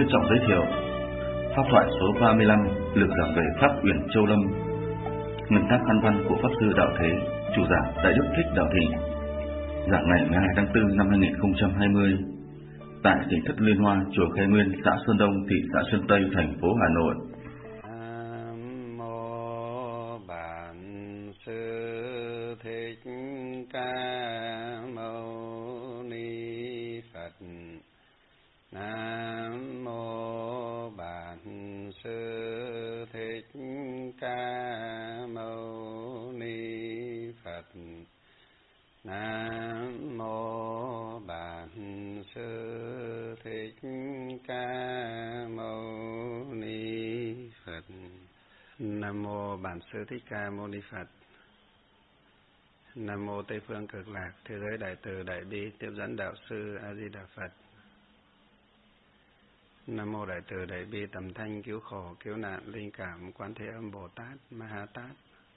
trân trọng giới thiệu pháp thoại số 35 lược giảng về Pháp Uyển Châu Lâm, nguyên tác căn văn của Pháp Sư Đạo Thế, chủ giảng Đại Đức Thích Đạo Thịnh, giảng ngày 12 tháng 4 năm 2020 tại tỉnh Thất Liên Hoa, chùa Khai Nguyên, xã Sơn Đông, thị xã Sơn Tây, thành phố Hà Nội. Nam mô Bản Sư Thích Ca Mâu Ni Phật. Nam mô Bản Sư Thích Ca Mâu Ni Phật. Nam mô Bản Sư Thích Ca Mâu Ni Phật. Nam mô Bản Sư Thích Ca Mâu Ni Phật. Nam mô Tây phương Cực Lạc, thế giới Đại Từ Đại Bi, tiếp dẫn Đạo Sư A Di Đà Phật. Nam mô Đại Từ Đại Bi, tầm thanh cứu khổ cứu nạn linh cảm Quan Thế Âm Bồ Tát Ma Ha Tát.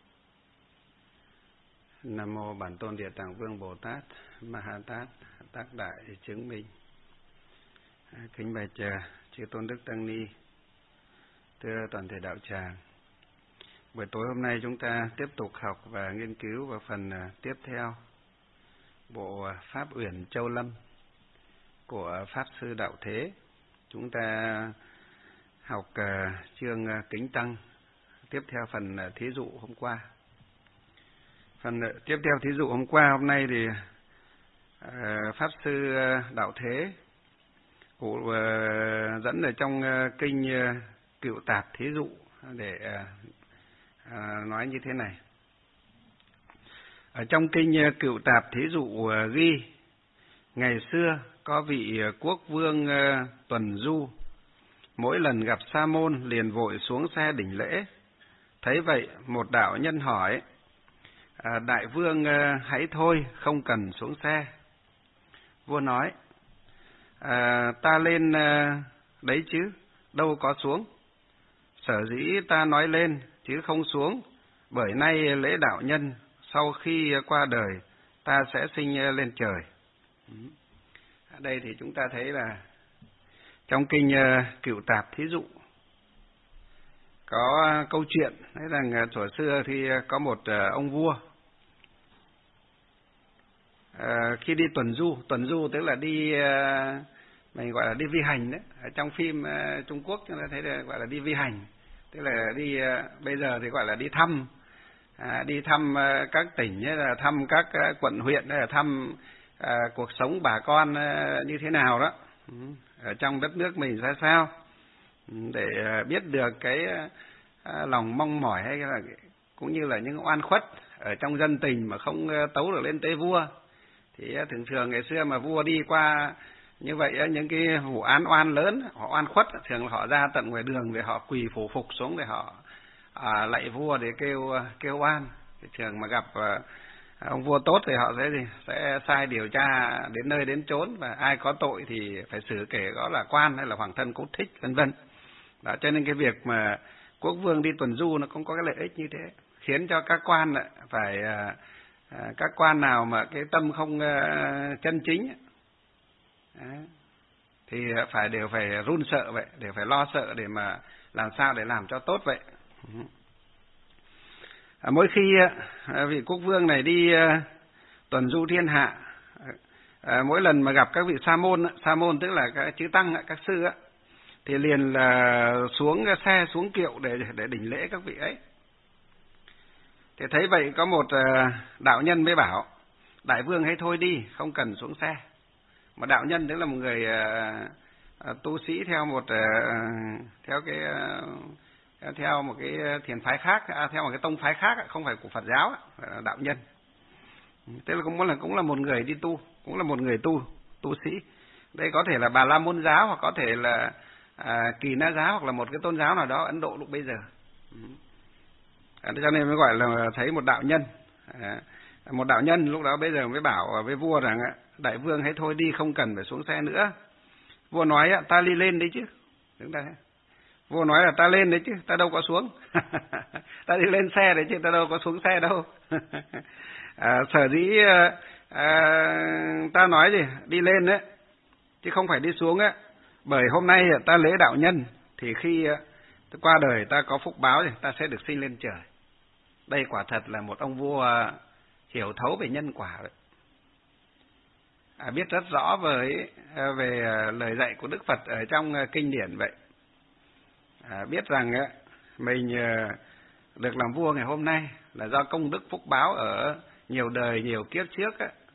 Nam mô Bản Tôn Địa Tạng Vương Bồ Tát Ma Ha Tát, tác đại chứng minh. Kính bạch chư tôn đức tăng ni, thưa toàn thể đạo tràng. Buổi tối hôm nay chúng ta tiếp tục học và nghiên cứu vào phần tiếp theo bộ Pháp Uyển Châu Lâm của Pháp Sư Đạo Thế. Chúng ta học chương Kính Tăng, tiếp theo phần thí dụ hôm qua. Phần tiếp theo thí dụ hôm qua, hôm nay thì Pháp Sư Đạo Thế cụ dẫn ở trong kinh Cựu Tạp thí dụ để nói như thế này. Ở trong kinh Cựu Tạp thí dụ ghi, ngày xưa có vị quốc vương tuần du, mỗi lần gặp Sa môn liền vội xuống xe đỉnh lễ. Thấy vậy, một đạo nhân hỏi: đại vương hãy thôi, không cần xuống xe. Vua nói: ta lên đấy chứ, đâu có xuống. Sở dĩ ta nói lên chứ không xuống, bởi nay lễ đạo nhân, sau khi qua đời ta sẽ sinh lên trời. Ở đây thì chúng ta thấy là trong kinh Cựu Tạp thí dụ có câu chuyện đấy, rằng thuở xưa thì có một ông vua khi đi tuần du tức là đi, mình gọi là đi vi hành đấy. Ở trong phim Trung Quốc chúng ta thấy là gọi là đi vi hành, tức là đi bây giờ thì gọi là đi thăm các tỉnh, là thăm các quận huyện, là thăm cuộc sống bà con như thế nào đó ở trong đất nước mình ra sao, để biết được cái lòng mong mỏi hay là cũng như là những oan khuất ở trong dân tình mà không tấu được lên tế vua. Thì thường thường ngày xưa mà vua đi qua như vậy, những cái vụ án oan lớn, họ oan khuất, thường là họ ra tận ngoài đường để họ quỳ phủ phục xuống để họ lạy vua để kêu oan. Thì thường mà gặp ông vua tốt thì họ sẽ sai điều tra đến nơi đến chốn, và ai có tội thì phải xử, kể có là quan hay là hoàng thân cốt thích vân vân. Đó, cho nên cái việc mà quốc vương đi tuần du nó cũng có cái lợi ích như thế, khiến cho các quan phải các quan nào mà cái tâm không chân chính thì đều phải run sợ vậy, đều phải lo sợ để mà làm sao để làm cho tốt vậy. Mỗi khi vị quốc vương này đi tuần du thiên hạ, mỗi lần mà gặp các vị sa môn tức là các chư tăng, các sư thì liền là xuống xe, xuống kiệu để đỉnh lễ các vị ấy. Thì thấy vậy, có một đạo nhân mới bảo: đại vương hãy thôi đi, không cần xuống xe. Mà đạo nhân tức là một người tu sĩ theo một cái thiền phái khác, theo một cái tông phái khác, không phải của Phật giáo, là đạo nhân. Tức là cũng là một người đi tu, cũng là một người tu sĩ. Đây có thể là Bà La Môn giáo, hoặc có thể là Kỳ Na giáo, hoặc là một cái tôn giáo nào đó Ấn Độ lúc bây giờ. Cho nên mới gọi là thấy một đạo nhân. Một đạo nhân lúc đó bây giờ mới bảo với vua rằng: đại vương hãy thôi đi, không cần phải xuống xe nữa. Vua nói: ta đi lên đấy chứ. Vua nói là ta lên đấy chứ, ta đâu có xuống. Ta đi lên xe đấy chứ, ta đâu có xuống xe đâu. Sở dĩ ta nói gì đi lên đấy chứ không phải đi xuống á, Bởi hôm nay ta lễ đạo nhân thì khi qua đời ta có phúc báo thì ta sẽ được sinh lên trời. Đây quả thật là một ông vua hiểu thấu về nhân quả vậy. Biết rất rõ về lời dạy của Đức Phật ở trong kinh điển vậy. Biết rằng mình được làm vua ngày hôm nay là do công đức phúc báo ở nhiều đời nhiều kiếp trước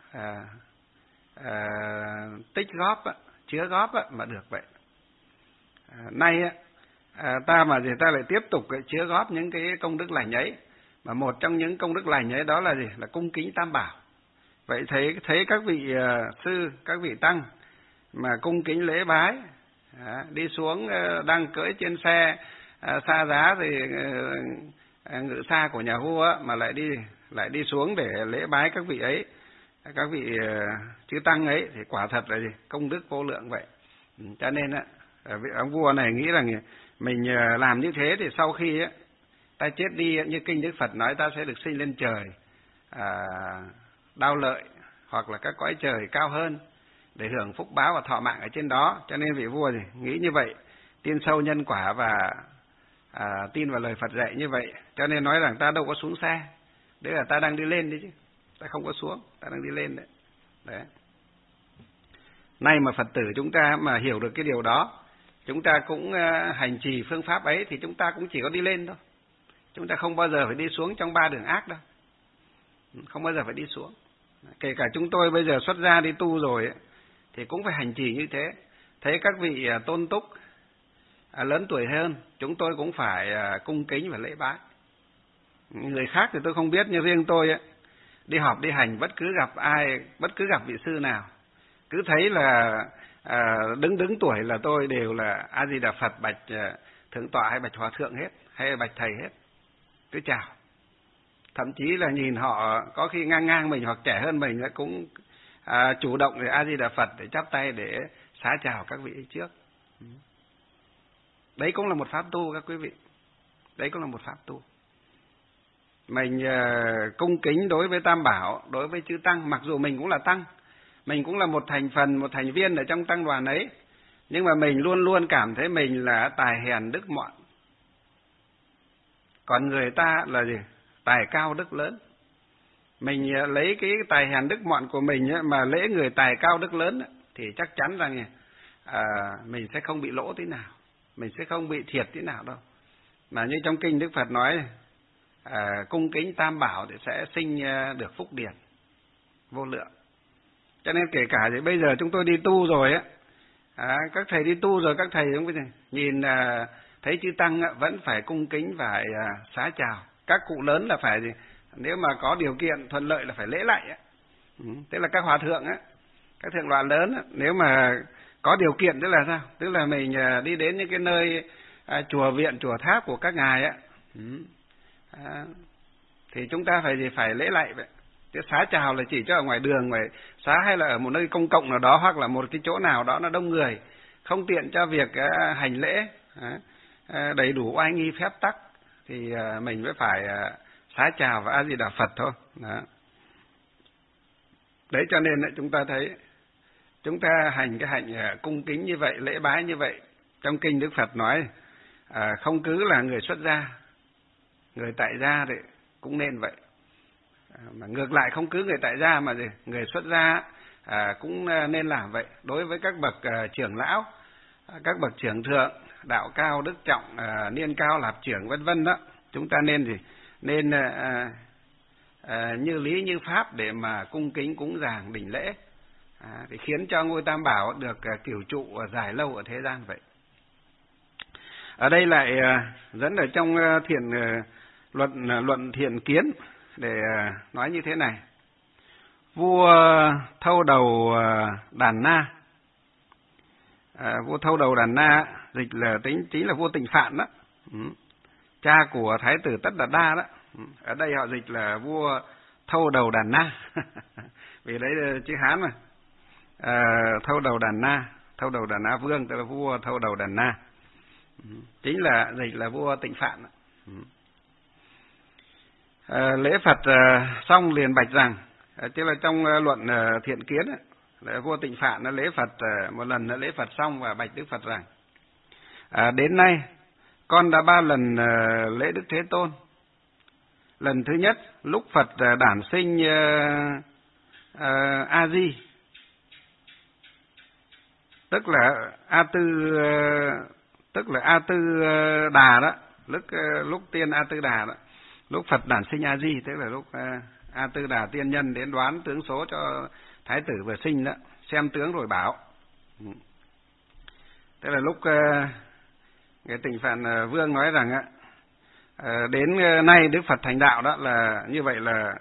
tích góp chứa góp mà được vậy. Nay ta lại tiếp tục chứa góp những cái công đức lành ấy, mà một trong những công đức lành ấy đó là gì? Là cung kính Tam Bảo. Vậy thấy các vị sư, các vị tăng mà cung kính lễ bái, đi xuống đang cưỡi trên xe xa giá thì ngự xa của nhà vua mà lại đi xuống để lễ bái các vị ấy, các vị chư tăng ấy, thì quả thật là gì? Công đức vô lượng vậy. Cho nên ông vua này nghĩ rằng mình làm như thế thì sau khi ta chết đi, như kinh Đức Phật nói, ta sẽ được sinh lên trời, đao lợi hoặc là các cõi trời cao hơn để hưởng phúc báo và thọ mạng ở trên đó. Cho nên vị vua nghĩ như vậy, tin sâu nhân quả và tin vào lời Phật dạy như vậy, cho nên nói rằng ta đâu có xuống xe, đấy là ta đang đi lên đấy chứ, ta không có xuống, ta đang đi lên đấy. Đấy. Nay mà Phật tử chúng ta mà hiểu được cái điều đó, chúng ta cũng hành trì phương pháp ấy thì chúng ta cũng chỉ có đi lên thôi. Chúng ta không bao giờ phải đi xuống trong ba đường ác đâu. Không bao giờ phải đi xuống. Kể cả chúng tôi bây giờ xuất gia đi tu rồi ấy, thì cũng phải hành trì như thế. Thấy các vị tôn túc lớn tuổi hơn, chúng tôi cũng phải cung kính và lễ bái. Người khác thì tôi không biết, nhưng riêng tôi ấy, đi họp đi hành bất cứ gặp ai, bất cứ gặp vị sư nào, cứ thấy là đứng tuổi là tôi đều là A Di Đà Phật, bạch thượng tọa hay bạch hòa thượng hết, hay bạch thầy hết, cứ chào. Thậm chí là nhìn họ có khi ngang mình hoặc trẻ hơn mình cũng chủ động để A Di Đà Phật để chắp tay để xá chào các vị trước. Đấy cũng là một pháp tu các quý vị. Đấy cũng là một pháp tu. Mình cung kính đối với Tam Bảo, đối với chư tăng, mặc dù mình cũng là tăng, mình cũng là một thành phần, một thành viên ở trong tăng đoàn ấy, nhưng mà mình luôn luôn cảm thấy mình là tài hèn đức mọn. Còn người ta là gì? Tài cao đức lớn. Mình lấy cái tài hèn đức mọn của mình mà lễ người tài cao đức lớn thì chắc chắn rằng mình sẽ không bị lỗ tí nào, mình sẽ không bị thiệt tí nào đâu. Mà như trong kinh Đức Phật nói, cung kính Tam Bảo thì sẽ sinh được phúc điển vô lượng. Cho nên kể cả thì bây giờ chúng tôi đi tu rồi các thầy đi tu rồi, các thầy cũng nhìn thấy chư tăng vẫn phải cung kính, phải xá chào. Các cụ lớn là phải gì? Nếu mà có điều kiện thuận lợi là phải lễ lạy. Tức là các hòa thượng các thượng tọa lớn nếu mà có điều kiện tức là sao? Tức là mình đi đến những cái nơi chùa viện, chùa tháp của các ngài thì chúng ta phải lễ lạy vậy. Chứ xá chào là chỉ cho ở ngoài đường, ngoài xá hay là ở một nơi công cộng nào đó, hoặc là một cái chỗ nào đó nó đông người, không tiện cho việc hành lễ đầy đủ oai nghi phép tắc, thì mình mới phải xá chào và A Di Đà Phật thôi. Đấy cho nên chúng ta thấy chúng ta hành cái hạnh cung kính như vậy, lễ bái như vậy. Trong kinh Đức Phật nói không cứ là người xuất gia, người tại gia thì cũng nên vậy. Mà ngược lại không cứ người tại gia mà người xuất gia cũng nên làm vậy. Đối với các bậc trưởng lão, các bậc trưởng thượng, đạo cao đức trọng, niên cao lạp trưởng vân vân đó, chúng ta nên như lý như pháp để mà cung kính cúng dường đảnh lễ, để khiến cho ngôi Tam Bảo được cửu trụ dài lâu ở thế gian vậy. Ở đây lại dẫn ở trong luận Thiện Kiến để nói như thế này: vua Thâu Đầu Đàn Na, vua Thâu Đầu Đàn Na dịch là chính là vua Tịnh Phạn đó, cha của Thái tử Tất Đạt Đa đó. Ở đây họ dịch là vua Thâu Đầu Đàn Na vì đấy là chữ Hán mà. Thâu Đầu Đàn Na, Thâu Đầu Đàn Na Vương, tức là vua Thâu Đầu Đàn Na, chính là dịch là vua Tịnh Phạn. Lễ Phật xong liền bạch rằng, tức là trong luận Thiện Kiến Vua Tịnh Phạn nó lễ Phật, một lần nó lễ Phật xong và bạch Đức Phật rằng: đến nay con đã 3 lần lễ Đức Thế Tôn. Lần thứ nhất lúc Phật đản sinh A Di, tức là A Tư Đà đó, lúc tiên A Tư Đà đó, lúc Phật đản sinh A Di, tức là lúc A Tư Đà tiên nhân đến đoán tướng số cho thái tử vừa sinh đó, xem tướng rồi bảo. Tức là lúc cái Tịnh Phạn Vương nói rằng đến nay Đức Phật thành đạo đó, là như vậy là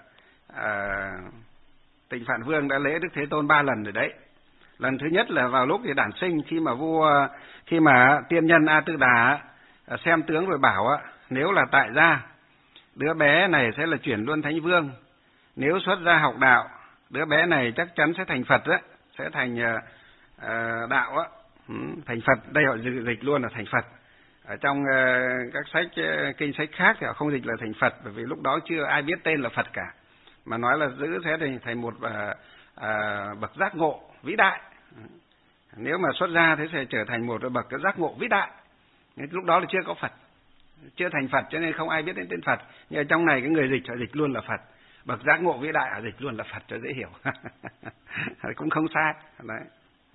Tịnh Phạn Vương đã lễ Đức Thế Tôn 3 lần rồi đấy. Lần thứ nhất là vào lúc thì đản sinh, khi mà tiên nhân A Tư Đà xem tướng rồi bảo nếu là tại gia, đứa bé này sẽ là chuyển luân thánh vương. Nếu xuất gia học đạo, đứa bé này chắc chắn sẽ thành Phật đó, sẽ thành đạo á, thành Phật. Đây họ dịch luôn là thành Phật. Ở trong các sách kinh sách khác thì họ không dịch là thành Phật, bởi vì lúc đó chưa ai biết tên là Phật cả, mà nói là giữ sẽ thành một bậc giác ngộ vĩ đại. Nếu mà xuất gia thế sẽ trở thành một bậc giác ngộ vĩ đại. Lúc đó là chưa có Phật, chưa thành Phật, cho nên không ai biết đến tên Phật. Nhưng ở trong này cái người dịch họ dịch luôn là Phật, bậc giác ngộ vĩ đại họ dịch luôn là Phật cho dễ hiểu. Cũng không sai đấy.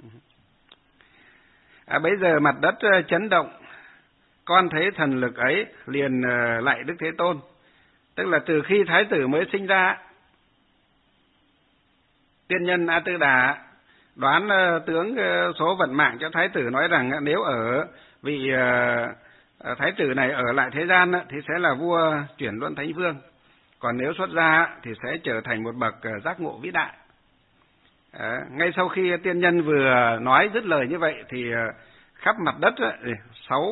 Bây giờ mặt đất chấn động, con thấy thần lực ấy liền lạy Đức Thế Tôn. Tức là từ khi thái tử mới sinh ra, tiên nhân A Tư Đà đoán tướng số vận mạng cho thái tử, nói rằng nếu ở vị thái tử này ở lại thế gian thì sẽ là vua chuyển luân thánh vương, còn nếu xuất gia thì sẽ trở thành một bậc giác ngộ vĩ đại. Ngay sau khi tiên nhân vừa nói dứt lời như vậy thì khắp mặt đất 6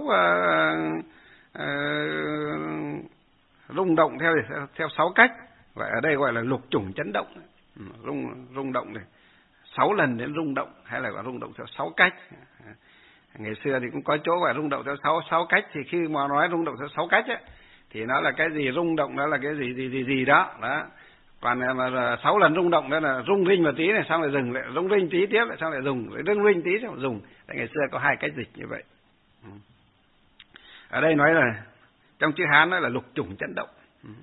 rung động theo 6 cách, và ở đây gọi là lục chủng chấn động, rung động này 6 lần đến rung động, hay là gọi rung động theo 6 cách. Ngày xưa thì cũng có chỗ gọi rung động theo 6 cách, thì khi mà nói rung động theo 6 cách ấy, thì nó là cái gì, rung động đó là cái gì đó. Còn mà 6 lần rung động đó là rung rinh một tí này, xong lại dừng, lại rung rinh tí tiếp, lại xong lại dùng, lại rung rinh tí xong dùng. Tại ngày xưa có 2 cách dịch như vậy. Ở đây nói là trong chữ Hán nói là lục chủng chấn động.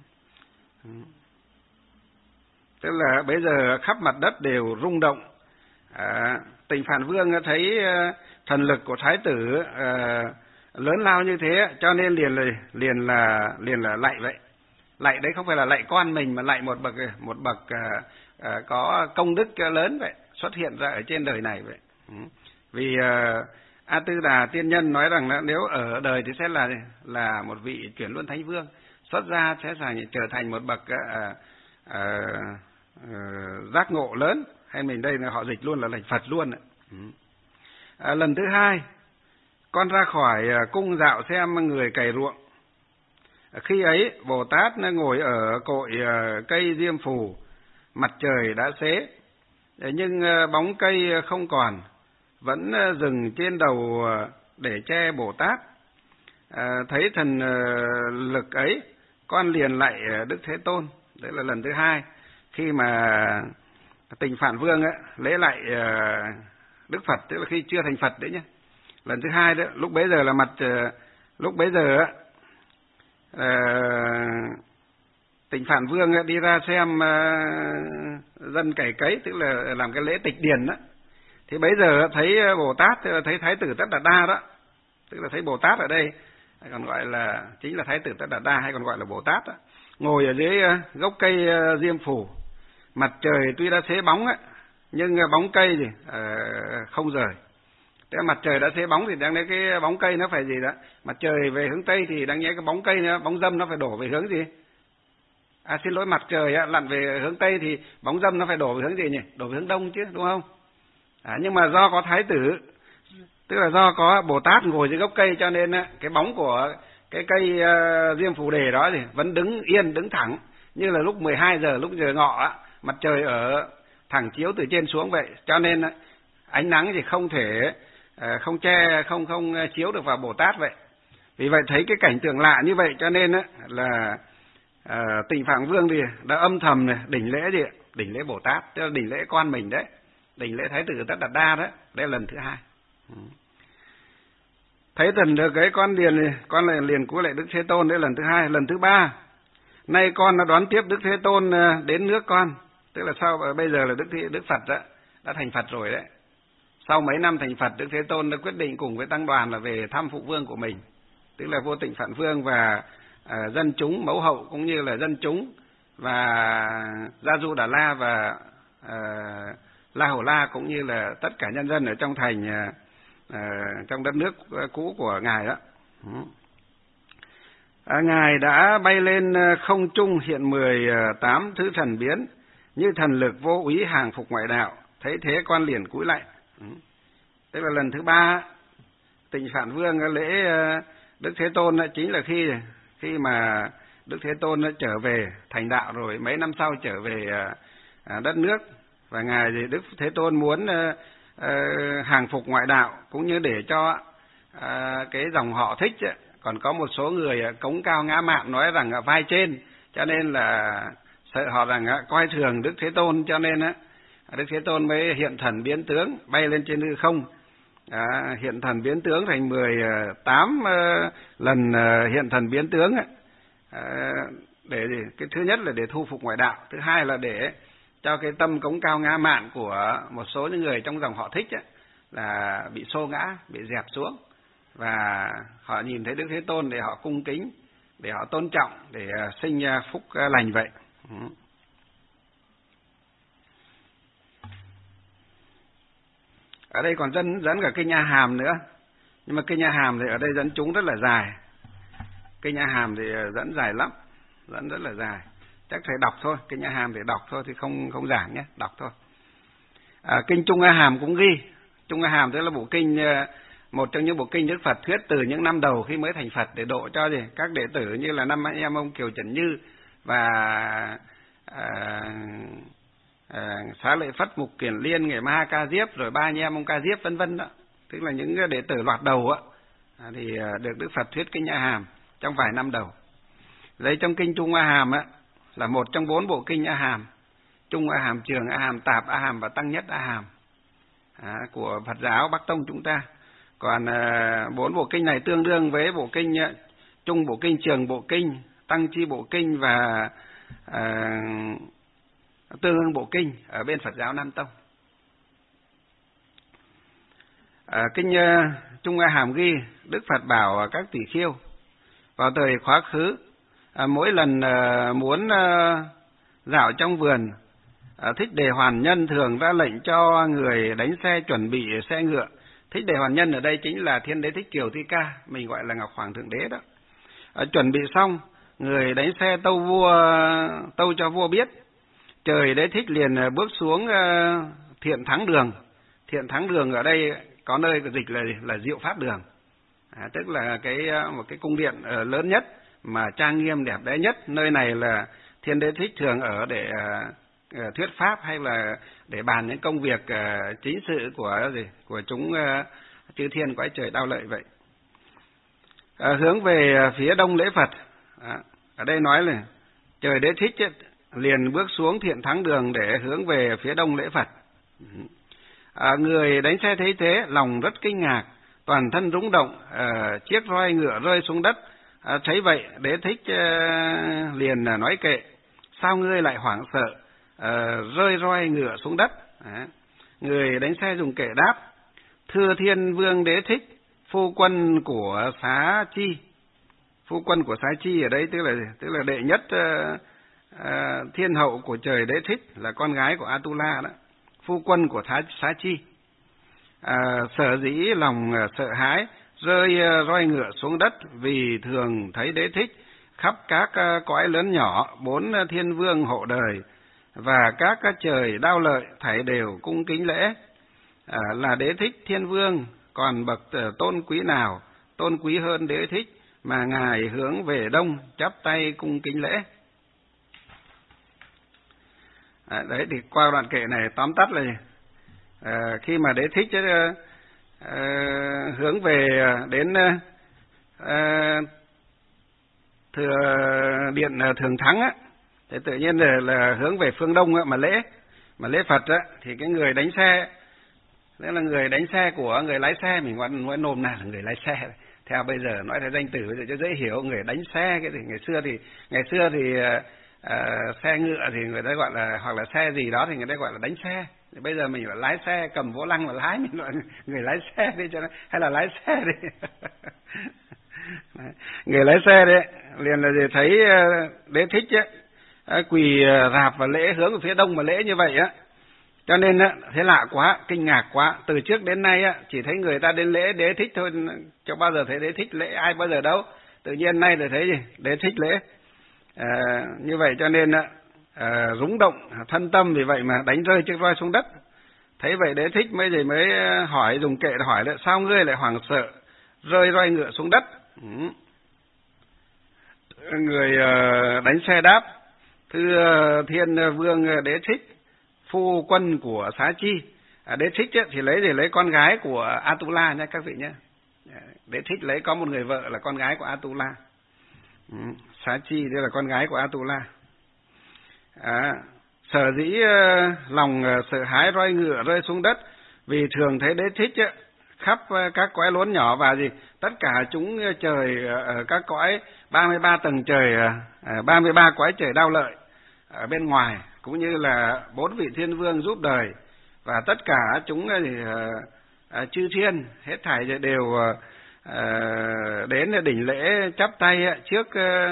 Tức là bây giờ khắp mặt đất đều rung động. Tịnh Phạn Vương thấy thần lực của thái tử lớn lao như thế, cho nên liền là lạy vậy. Lạy đấy không phải là lạy con mình, mà lạy một bậc có công đức lớn vậy, xuất hiện ra ở trên đời này vậy. Vì A Tư Đà tiên nhân nói rằng là nếu ở đời thì sẽ là một vị chuyển luân thánh vương, xuất gia sẽ trở thành một bậc giác ngộ lớn, hay mình đây là họ dịch luôn là thành Phật luôn. Lần thứ hai, con ra khỏi cung dạo xem người cày ruộng. Khi ấy Bồ Tát ngồi ở cội cây diêm phù, mặt trời đã xế, nhưng bóng cây không còn, vẫn dừng trên đầu để che Bồ Tát. Thấy thần lực ấy, con liền lạy Đức Thế Tôn. Đấy là lần thứ hai khi mà Tịnh Phạn Vương lễ lạy Đức Phật, tức là khi chưa thành Phật đấy nhé. Lần thứ hai đó, lúc bấy giờ là lúc bấy giờ Tịnh Phạn Vương đi ra xem dân cày cấy, tức là làm cái lễ tịch điền đó. Thì bấy giờ thấy Bồ Tát, thấy thái tử Tất Đạt Đa đó, tức là thấy Bồ Tát ở đây, còn gọi là chính là thái tử Tất Đạt Đa, hay còn gọi là Bồ Tát đó, ngồi ở dưới gốc cây diêm phù. Mặt trời tuy đã xế bóng nhưng bóng cây thì không rời. Thế mặt trời đã xế bóng thì đáng lẽ cái bóng cây nó phải gì đó, mặt trời về hướng tây thì đáng lẽ cái bóng cây nó, bóng râm nó phải đổ về hướng gì? Xin lỗi, mặt trời lặn về hướng tây thì bóng râm nó phải đổ về hướng gì nhỉ? Đổ về hướng đông chứ, đúng không? Nhưng mà do có thái tử, tức là do có Bồ Tát ngồi dưới gốc cây, cho nên cái bóng của cái cây diêm phù đề đó thì vẫn đứng yên, đứng thẳng, như là lúc 12 giờ, lúc giờ ngọ mặt trời ở thẳng chiếu từ trên xuống vậy, cho nên ánh nắng thì không thể không che, không chiếu được vào Bồ Tát vậy. Vì vậy thấy cái cảnh tượng lạ như vậy, cho nên là Tịnh Phạn Vương thì đã âm thầm đỉnh lễ gì, đỉnh lễ Bồ Tát, tức là đỉnh lễ con mình đấy. đỉnh lễ Thái tử Tất Đạt Đa đó, đây là lần thứ 2. Thấy thần được cái con lại liền cúi lại Đức Thế Tôn, đây là lần thứ 2. Lần thứ 3, nay con đã đón tiếp Đức Thế Tôn đến nước con, tức là sau bây giờ là Đức Phật đã thành Phật rồi đấy. Sau mấy năm thành Phật, Đức Thế Tôn đã quyết định cùng với tăng đoàn là về thăm phụ vương của mình, tức là Vô Tịnh Phạn Vương và dân chúng, mẫu hậu cũng như là dân chúng và Gia Du Đà La và La Hầu La cũng như là tất cả nhân dân ở trong thành, trong đất nước cũ của ngài đó. Ngài đã bay lên không trung, hiện 18 thứ thần biến, như thần lực vô úy hàng phục ngoại đạo. Thấy thế con liền cúi lạy. Tức là lần thứ 3, Tịnh Phạn Vương lễ Đức Thế Tôn chính là khi mà Đức Thế Tôn trở về thành đạo rồi, mấy năm sau trở về đất nước, và ngài thì Đức Thế Tôn muốn hàng phục ngoại đạo, cũng như để cho cái dòng họ Thích còn có một số người cống cao ngã mạn, nói rằng vai trên, cho nên là sợ họ rằng coi thường Đức Thế Tôn, cho nên Đức Thế Tôn mới hiện thần biến tướng bay lên trên hư không. Hiện thần biến tướng thành 18 lần hiện thần biến tướng. Để cái thứ nhất là để thu phục ngoại đạo, thứ hai là để cho cái tâm cống cao ngã mạn của một số những người trong dòng họ Thích là bị xô ngã, bị dẹp xuống, và họ nhìn thấy Đức Thế Tôn để họ cung kính, để họ tôn trọng, để sinh phúc lành vậy. Ở đây còn dẫn cả kinh A Hàm nữa, nhưng mà kinh A Hàm thì ở đây dẫn chúng rất là dài. Kinh A Hàm thì dẫn dài lắm, dẫn rất là dài. Chắc thầy đọc thôi, kinh A Hàm thì đọc thôi thì không giảng nhé, đọc thôi. Kinh Trung A Hàm cũng ghi. Trung A Hàm tức là bộ kinh, một trong những bộ kinh Đức Phật thuyết từ những năm đầu khi mới thành Phật, để độ cho các đệ tử như là năm anh em ông Kiều Trần Như và Xá Lợi Phất, Mục Kiền Liên, Nghệ Ma Ca Diếp, rồi ba anh em ông Ca Diếp vân vân đó, tức là những đệ tử loạt đầu thì được Đức Phật thuyết kinh A Hàm trong vài năm đầu. Đấy, trong kinh Trung A Hàm là một trong 4 bộ kinh A Hàm: Trung A Hàm, Trường A Hàm, Tạp A Hàm và Tăng Nhất A Hàm của Phật giáo Bắc Tông chúng ta. Còn 4 bộ kinh này tương đương với bộ kinh Trung bộ kinh, Trường bộ kinh, Tăng Chi bộ kinh và Tương Ưng bộ kinh ở bên Phật giáo Nam Tông. Kinh Trung A Hàm ghi Đức Phật bảo các tỷ khiêu vào thời quá khứ, mỗi lần muốn dạo trong vườn, Thích Đề Hoàn Nhân thường ra lệnh cho người đánh xe chuẩn bị xe ngựa. Thích Đề Hoàn Nhân ở đây chính là Thiên Đế Thích Kiều Thi Ca, mình gọi là Ngọc Hoàng Thượng Đế đó. Chuẩn bị xong, người đánh xe tâu cho vua biết. Trời Đế Thích liền bước xuống Thiện Thắng Đường. Thiện Thắng Đường ở đây có nơi dịch là Diệu Pháp Đường, tức là một cái cung điện lớn nhất mà trang nghiêm đẹp đẽ nhất. Nơi này là Thiên Đế Thích thường ở để thuyết pháp hay là để bàn những công việc chính sự của chúng chư thiên cõi trời đau lợi vậy. Hướng về phía đông lễ Phật. Ở đây nói là Trời Đế Thích liền bước xuống Thiện Thắng Đường để hướng về phía đông lễ Phật. Người đánh xe thấy thế lòng rất kinh ngạc, toàn thân rung động, chiếc roi ngựa rơi xuống đất. Thấy vậy Đế Thích liền nói kệ: sao ngươi lại hoảng sợ rơi roi ngựa xuống đất? Người đánh xe dùng kệ đáp: thưa Thiên Vương Đế Thích, phu quân của Xá Chi. Phu quân của Xá Chi ở đây tức là đệ nhất thiên hậu của Trời Đế Thích, là con gái của Atula đó. Phu quân của Xá Chi sở dĩ lòng sợ hãi rơi roi ngựa xuống đất, vì thường thấy Đế Thích khắp các cõi lớn nhỏ, 4 thiên vương hộ đời và các trời đao lợi thảy đều cung kính lễ. Là Đế Thích Thiên Vương, còn bậc tôn quý nào tôn quý hơn Đế Thích mà ngài hướng về đông chắp tay cung kính lễ? Đấy, thì qua đoạn kệ này tóm tắt là khi mà Đế Thích hướng về đến điện Thường Thắng thì tự nhiên là hướng về phương đông mà lễ. Mà lễ Phật á, thì cái người đánh xe, tức là người đánh xe của người lái xe, mình nói nôm na là người lái xe. Theo bây giờ nói theo danh từ bây giờ cho dễ hiểu, người đánh xe cái gì. Ngày xưa thì xe ngựa thì người ta gọi là, hoặc là xe gì đó thì người ta gọi là đánh xe. Thì bây giờ mình phải lái xe, cầm vô lăng mà lái, mình gọi người lái xe đi cho nó, hay là lái xe đi. Người lái xe đấy liền là gì, thấy Đế Thích á, quỳ rạp và lễ hướng về phía đông mà lễ như vậy á, cho nên á thế lạ quá, kinh ngạc quá. Từ trước đến nay á chỉ thấy người ta đến lễ Đế Thích thôi, chưa bao giờ thấy Đế Thích lễ ai bao giờ đâu. Tự nhiên nay là thấy gì Đế Thích lễ như vậy, cho nên á rúng động thân tâm, vì vậy mà đánh rơi chiếc roi xuống đất. Thấy vậy Đế Thích mới hỏi, dùng kệ hỏi là sao ngươi lại hoảng sợ rơi roi ngựa xuống đất. Người đánh xe đáp: thưa Thiên Vương Đế Thích, phu quân của Xá Chi. Đế Thích thì lấy con gái của Atula nha các vị nhé. Đế Thích lấy có một người vợ là con gái của Atula. Xá Chi đây là con gái của Atula. Sở dĩ lòng sợ hãi roi ngựa rơi xuống đất, vì thường thấy Đế Thích khắp các cõi lớn nhỏ và tất cả chúng trời ở các cõi 33 tầng trời, 33 cõi trời đao lợi ở bên ngoài, cũng như là 4 vị thiên vương giúp đời, và tất cả chúng chư thiên hết thảy đều đến đỉnh lễ chắp tay trước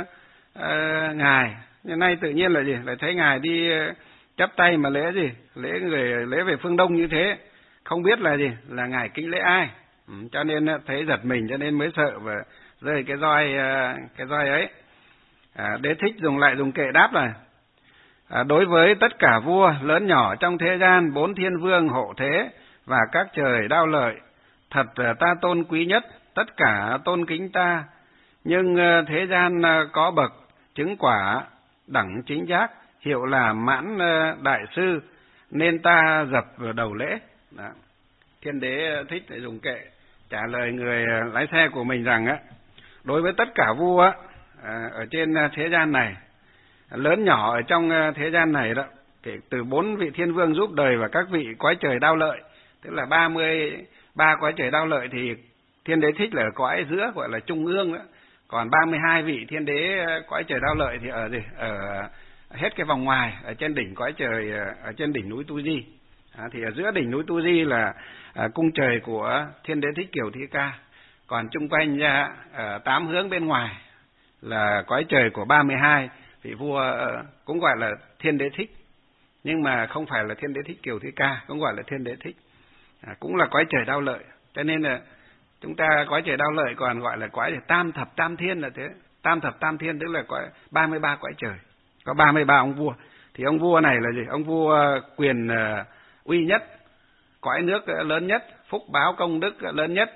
ngài. Nhưng nay tự nhiên là lại thấy ngài đi chắp tay mà lễ lễ về phương đông như thế, không biết là ngài kính lễ ai. Cho nên thấy giật mình, cho nên mới sợ và rơi cái roi ấy. Đế Thích dùng kệ đáp là: đối với tất cả vua lớn nhỏ trong thế gian, 4 thiên vương hộ thế và các trời đao lợi, thật ta tôn quý nhất, tất cả tôn kính ta. Nhưng thế gian có bậc chứng quả đẳng chính giác, hiệu là Mãn Đại Sư, nên ta dập đầu lễ. Đó. Thiên Đế Thích để dùng kệ trả lời người lái xe của mình rằng đối với tất cả vua ở trên thế gian này, lớn nhỏ ở trong thế gian này đó, kể từ 4 vị thiên vương giúp đời và các vị cõi trời đao lợi, tức là 33 cõi trời đao lợi, thì Thiên Đế Thích là ở cõi giữa gọi là trung ương đó. Còn 32 vị thiên đế cõi trời đao lợi thì ở hết cái vòng ngoài, ở trên đỉnh cõi trời, ở trên đỉnh núi Tu Di. Thì ở giữa đỉnh núi Tu Di là cung trời của Thiên Đế Thích Kiều Thi Ca. Còn chung quanh ra 8 hướng bên ngoài là cõi trời của 32 vị vua, cũng gọi là Thiên Đế Thích, nhưng mà không phải là Thiên Đế Thích Kiều Thi Ca, cũng gọi là Thiên Đế Thích, cũng là cõi trời đao lợi. Cho nên là chúng ta cõi trời đao lợi còn gọi là cõi tam thập tam thiên là thế. Tam thập tam thiên tức là cõi 33 cõi trời, có 33 ông vua. Thì ông vua này là gì? Ông vua quyền uy nhất, cõi nước lớn nhất, phúc báo công đức lớn nhất,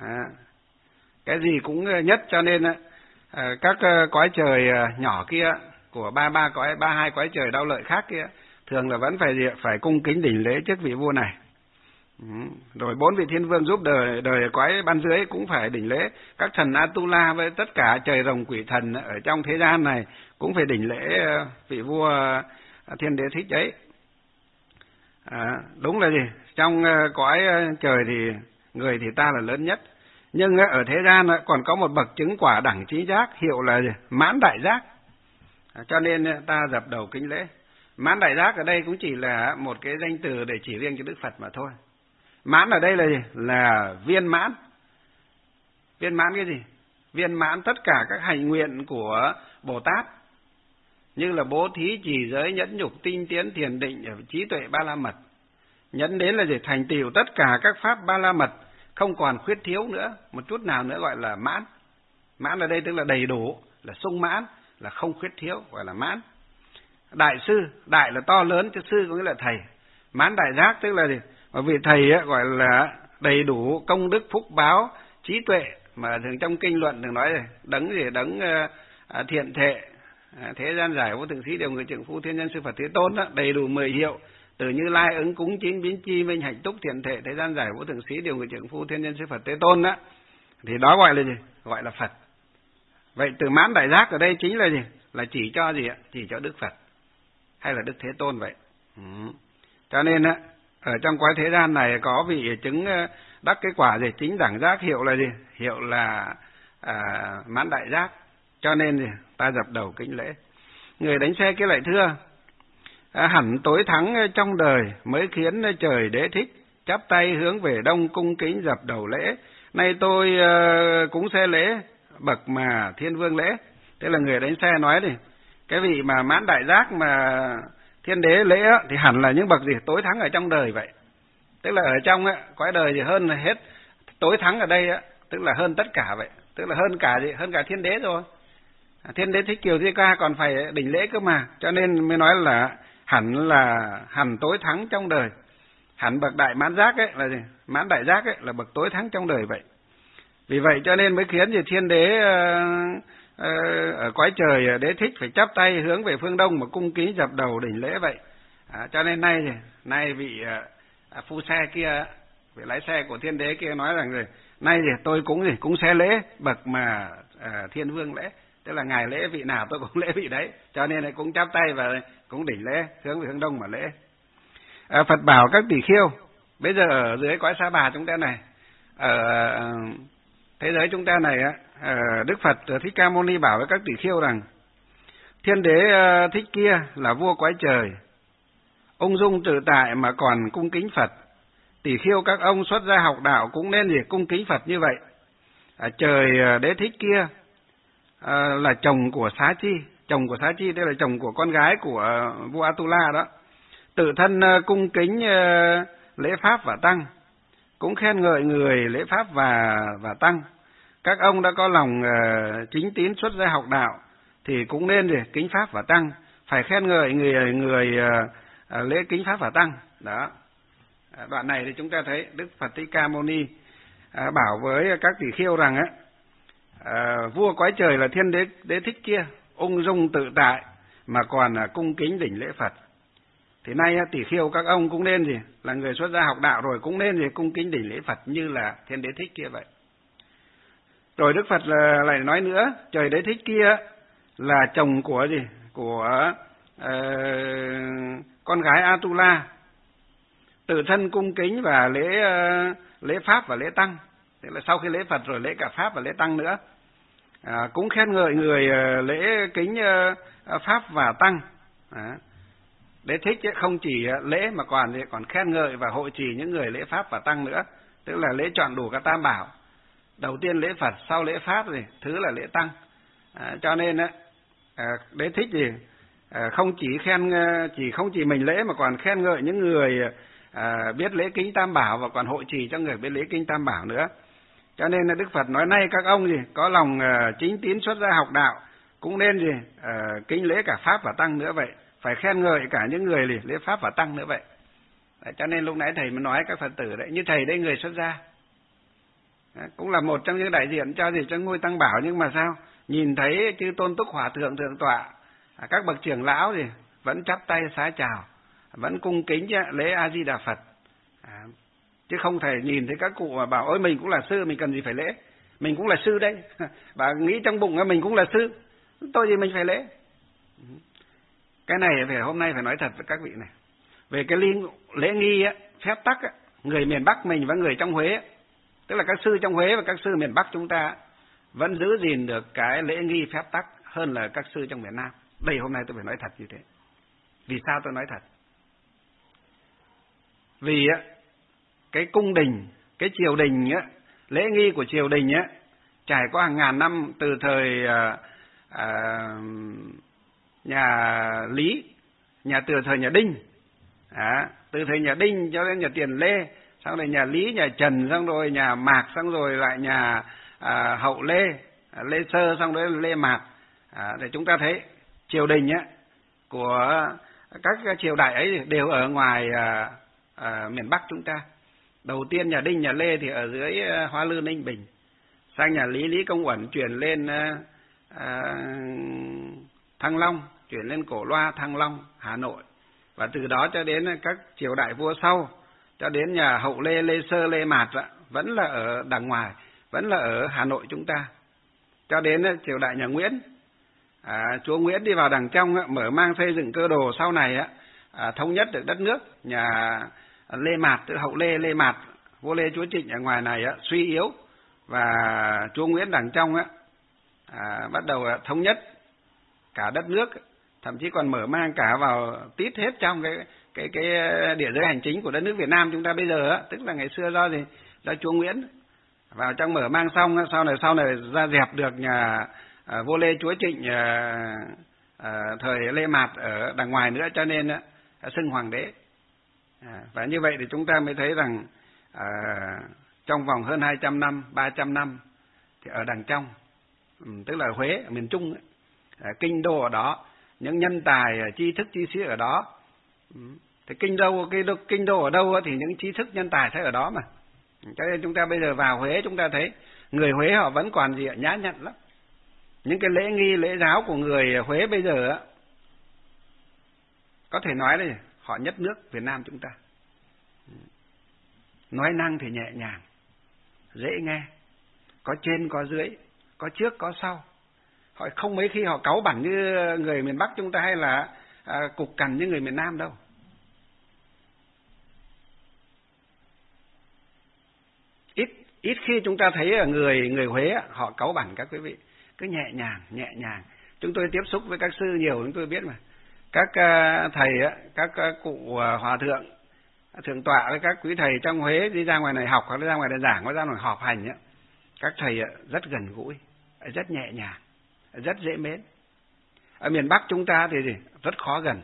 cái gì cũng nhất. Cho nên các cõi trời nhỏ kia của 32 cõi trời đao lợi khác kia thường là vẫn phải cung kính đỉnh lễ trước vị vua này. Rồi 4 vị thiên vương giúp đời cõi ban dưới cũng phải đỉnh lễ. Các thần Atula với tất cả trời rồng quỷ thần ở trong thế gian này cũng phải đỉnh lễ vị vua Thiên Đế Thích ấy. Đúng là trong cõi trời thì người thì ta là lớn nhất, nhưng ở thế gian còn có một bậc chứng quả đẳng trí giác, hiệu là Mãn Đại Giác. Cho nên ta dập đầu kính lễ. Mãn Đại Giác ở đây cũng chỉ là một cái danh từ để chỉ riêng cho Đức Phật mà thôi. Mãn ở đây là gì? Là viên mãn. Viên mãn cái gì? Viên mãn tất cả các hành nguyện của Bồ Tát, như là bố thí, trì giới, nhẫn nhục, tinh tiến, thiền định, trí tuệ ba la mật. Nhẫn đến là gì? Thành tựu tất cả các pháp ba la mật, không còn khuyết thiếu nữa, một chút nào nữa, gọi là mãn. Mãn ở đây tức là đầy đủ, là sung mãn, là không khuyết thiếu, gọi là mãn. Đại sư, đại là to lớn, chứ sư có nghĩa là thầy. Mãn Đại Giác tức là gì? Bởi vì thầy gọi là đầy đủ công đức, phúc báo, trí tuệ, mà thường trong kinh luận thường nói đấng thiện thệ, thế gian giải vô thượng sĩ điều người trưởng phu thiên nhân sư Phật Thế Tôn đó, đầy đủ 10 hiệu, từ Như Lai ứng cúng chín biến chi minh hạnh túc thiện thệ thế gian giải vô thượng sĩ điều người trưởng phu thiên nhân sư Phật Thế Tôn đó, thì đó gọi là gì? Gọi là Phật. Vậy từ Mãn Đại Giác ở đây chính là gì? Là chỉ cho gì ạ? Chỉ cho Đức Phật hay là Đức Thế Tôn vậy. Cho nên á, ở trong cõi thế gian này có vị chứng đắc cái quả gì? Chính đẳng giác, hiệu là gì? Hiệu là mãn đại giác. Cho nên gì? Ta dập đầu kính lễ. Người đánh xe kia lại thưa: hẳn tối thắng trong đời mới khiến trời đế thích, chắp tay hướng về đông cung kính dập đầu lễ. Nay tôi cũng xe lễ bậc mà thiên vương lễ. Thế là người đánh xe nói đi, cái vị mà mãn đại giác mà thiên đế lễ á, thì hẳn là những bậc gì? Tối thắng ở trong đời vậy. Tức là ở trong á, cõi đời thì hơn là hết. Tối thắng ở đây á, tức là hơn tất cả vậy. Tức là hơn cả gì? Hơn cả thiên đế rồi. Thiên đế Thích Kiều Thi Ca còn phải đỉnh lễ cơ mà. Cho nên mới nói là hẳn tối thắng trong đời. Hẳn bậc đại mãn giác ấy là gì? Mãn đại giác ấy là bậc tối thắng trong đời vậy. Vì vậy cho nên mới khiến gì thiên đế ở cõi trời đế thích phải chắp tay hướng về phương đông mà cung kính dập đầu đỉnh lễ vậy. Cho nên nay vị phu xe kia, vị lái xe của thiên đế kia nói rằng rồi, nay thì tôi cũng xe lễ bậc mà thiên vương lễ, tức là ngài lễ vị nào tôi cũng lễ vị đấy, cho nên cũng chắp tay và cũng đỉnh lễ hướng về hướng đông mà lễ. Phật bảo các tỷ khiêu, bây giờ ở dưới cõi Sa Bà chúng ta này, ở thế giới chúng ta này á, Đức Phật Thích Ca Mâu Ni bảo với các tỷ khiêu rằng: thiên đế thích kia là vua cõi trời, ung dung tự tại mà còn cung kính Phật. Tỷ khiêu các ông xuất gia học đạo cũng nên gì cung kính Phật như vậy. Trời đế thích kia là chồng của Xá Chi, chồng của Xá Chi đây là chồng của con gái của vua Atula đó, tự thân cung kính lễ pháp và tăng, cũng khen ngợi người lễ pháp và tăng. Các ông đã có lòng chính tín xuất gia học đạo thì cũng nên gì kính pháp và tăng, phải khen ngợi người lễ kính pháp và tăng đó. Đoạn này thì chúng ta thấy Đức Phật Thích Ca Mâu Ni bảo với các tỷ khiêu rằng á, vua cõi trời là thiên đế thích kia, ung dung tự tại mà còn cung kính đỉnh lễ Phật. Thì nay tỷ khiêu các ông cũng nên gì là người xuất gia học đạo rồi cũng nên gì cung kính đỉnh lễ Phật như là thiên đế thích kia vậy. Rồi Đức Phật lại nói nữa, trời đế thích kia là chồng của gì? Của con gái Atula, tự thân cung kính và lễ pháp và lễ tăng. Tức là sau khi lễ Phật rồi lễ cả pháp và lễ tăng nữa. Cũng khen ngợi người lễ kính pháp và tăng. Đế thích không chỉ lễ mà còn khen ngợi và hộ trì những người lễ pháp và tăng nữa. Tức là lễ trọn đủ các tam bảo. Đầu tiên lễ Phật, sau lễ pháp rồi thứ là lễ tăng. Cho nên đế thích gì không chỉ mình lễ mà còn khen ngợi những người biết lễ kính tam bảo và còn hộ trì cho người biết lễ kính tam bảo nữa. Cho nên Đức Phật nói nay các ông gì có lòng chính tín xuất gia học đạo cũng nên gì kính lễ cả pháp và tăng nữa vậy, phải khen ngợi cả những người lễ pháp và tăng nữa vậy. Cho nên lúc nãy thầy mới nói các Phật tử đấy, như thầy đây người xuất gia cũng là một trong những đại diện cho ngôi tăng bảo, nhưng mà sao nhìn thấy chư Tôn Túc Hòa Thượng Thượng Tọa, các bậc trưởng lão gì vẫn chắp tay xá chào, vẫn cung kính lễ A Di Đà Phật. Chứ không thể nhìn thấy các cụ mà bảo ôi mình cũng là sư, mình cần gì phải lễ, mình cũng là sư đây. Bà nghĩ trong bụng mình cũng là sư, tôi gì mình phải lễ. Cái này hôm nay phải nói thật với các vị này. Về cái lễ nghi phép tắc người miền Bắc mình và người trong Huế, tức là các sư trong Huế và các sư miền Bắc chúng ta vẫn giữ gìn được cái lễ nghi phép tắc hơn là các sư trong miền Nam. Đây hôm nay tôi phải nói thật như thế. Vì sao tôi nói thật? Vì cái cung đình, cái triều đình lễ nghi của triều đình trải qua hàng ngàn năm, từ thời từ thời nhà Đinh, từ thời nhà Đinh cho đến nhà Tiền Lê, sau này nhà Lý, nhà Trần, xong rồi nhà Mạc, xong rồi lại nhà Hậu Lê, Lê Sơ, xong rồi Lê Mạc. Để chúng ta thấy triều đình của các triều đại ấy đều ở ngoài miền Bắc chúng ta. Đầu tiên nhà Đinh, nhà Lê thì ở dưới Hoa Lư, Ninh Bình, sang nhà Lý, Lý Công Uẩn chuyển lên Thăng Long, chuyển lên Cổ Loa, Thăng Long, Hà Nội, và từ đó cho đến các triều đại vua sau, cho đến nhà Hậu Lê, Lê Sơ, Lê Mạt vẫn là ở đằng ngoài, vẫn là ở Hà Nội chúng ta, cho đến triều đại nhà Nguyễn. Chúa Nguyễn đi vào đằng trong mở mang xây dựng cơ đồ, sau này thống nhất được đất nước. Nhà Lê Mạt, tức hậu Lê Mạt, vua Lê Chúa Trịnh ở ngoài này suy yếu, và chúa Nguyễn đằng trong bắt đầu thống nhất cả đất nước, thậm chí còn mở mang cả vào tít hết trong cái địa giới hành chính của đất nước Việt Nam chúng ta bây giờ, tức là ngày xưa do chúa Nguyễn vào trong mở mang xong, sau này ra dẹp được nhà vua Lê Chúa Trịnh thời Lê Mạt ở đằng ngoài nữa, cho nên xưng hoàng đế. Và như vậy thì chúng ta mới thấy rằng trong vòng hơn 200 năm, 300 năm thì ở đằng trong, tức là Huế ở miền Trung, kinh đô ở đó, những nhân tài tri thức chi sĩ ở đó. Thì kinh đô ở đâu thì những trí thức nhân tài sẽ ở đó mà. Cho nên chúng ta bây giờ vào Huế, chúng ta thấy người Huế họ vẫn còn nhã nhặn lắm. Những cái lễ nghi, lễ giáo của người Huế bây giờ có thể nói là họ nhất nước Việt Nam chúng ta. Nói năng thì nhẹ nhàng, dễ nghe, có trên có dưới, có trước có sau. Họ không mấy khi họ cáu bẳn như người miền Bắc chúng ta, hay là cục cằn như người miền Nam đâu. Ít khi chúng ta thấy người Huế họ cáu bẳn các quý vị, cứ nhẹ nhàng. Chúng tôi tiếp xúc với các sư nhiều, chúng tôi biết mà. Các thầy, các cụ hòa thượng, thượng tọa với các quý thầy trong Huế đi ra ngoài này học, hoặc ra ngoài này giảng, hoặc ra ngoài họp hành, các thầy rất gần gũi, rất nhẹ nhàng, rất dễ mến. Ở miền Bắc chúng ta thì rất khó gần.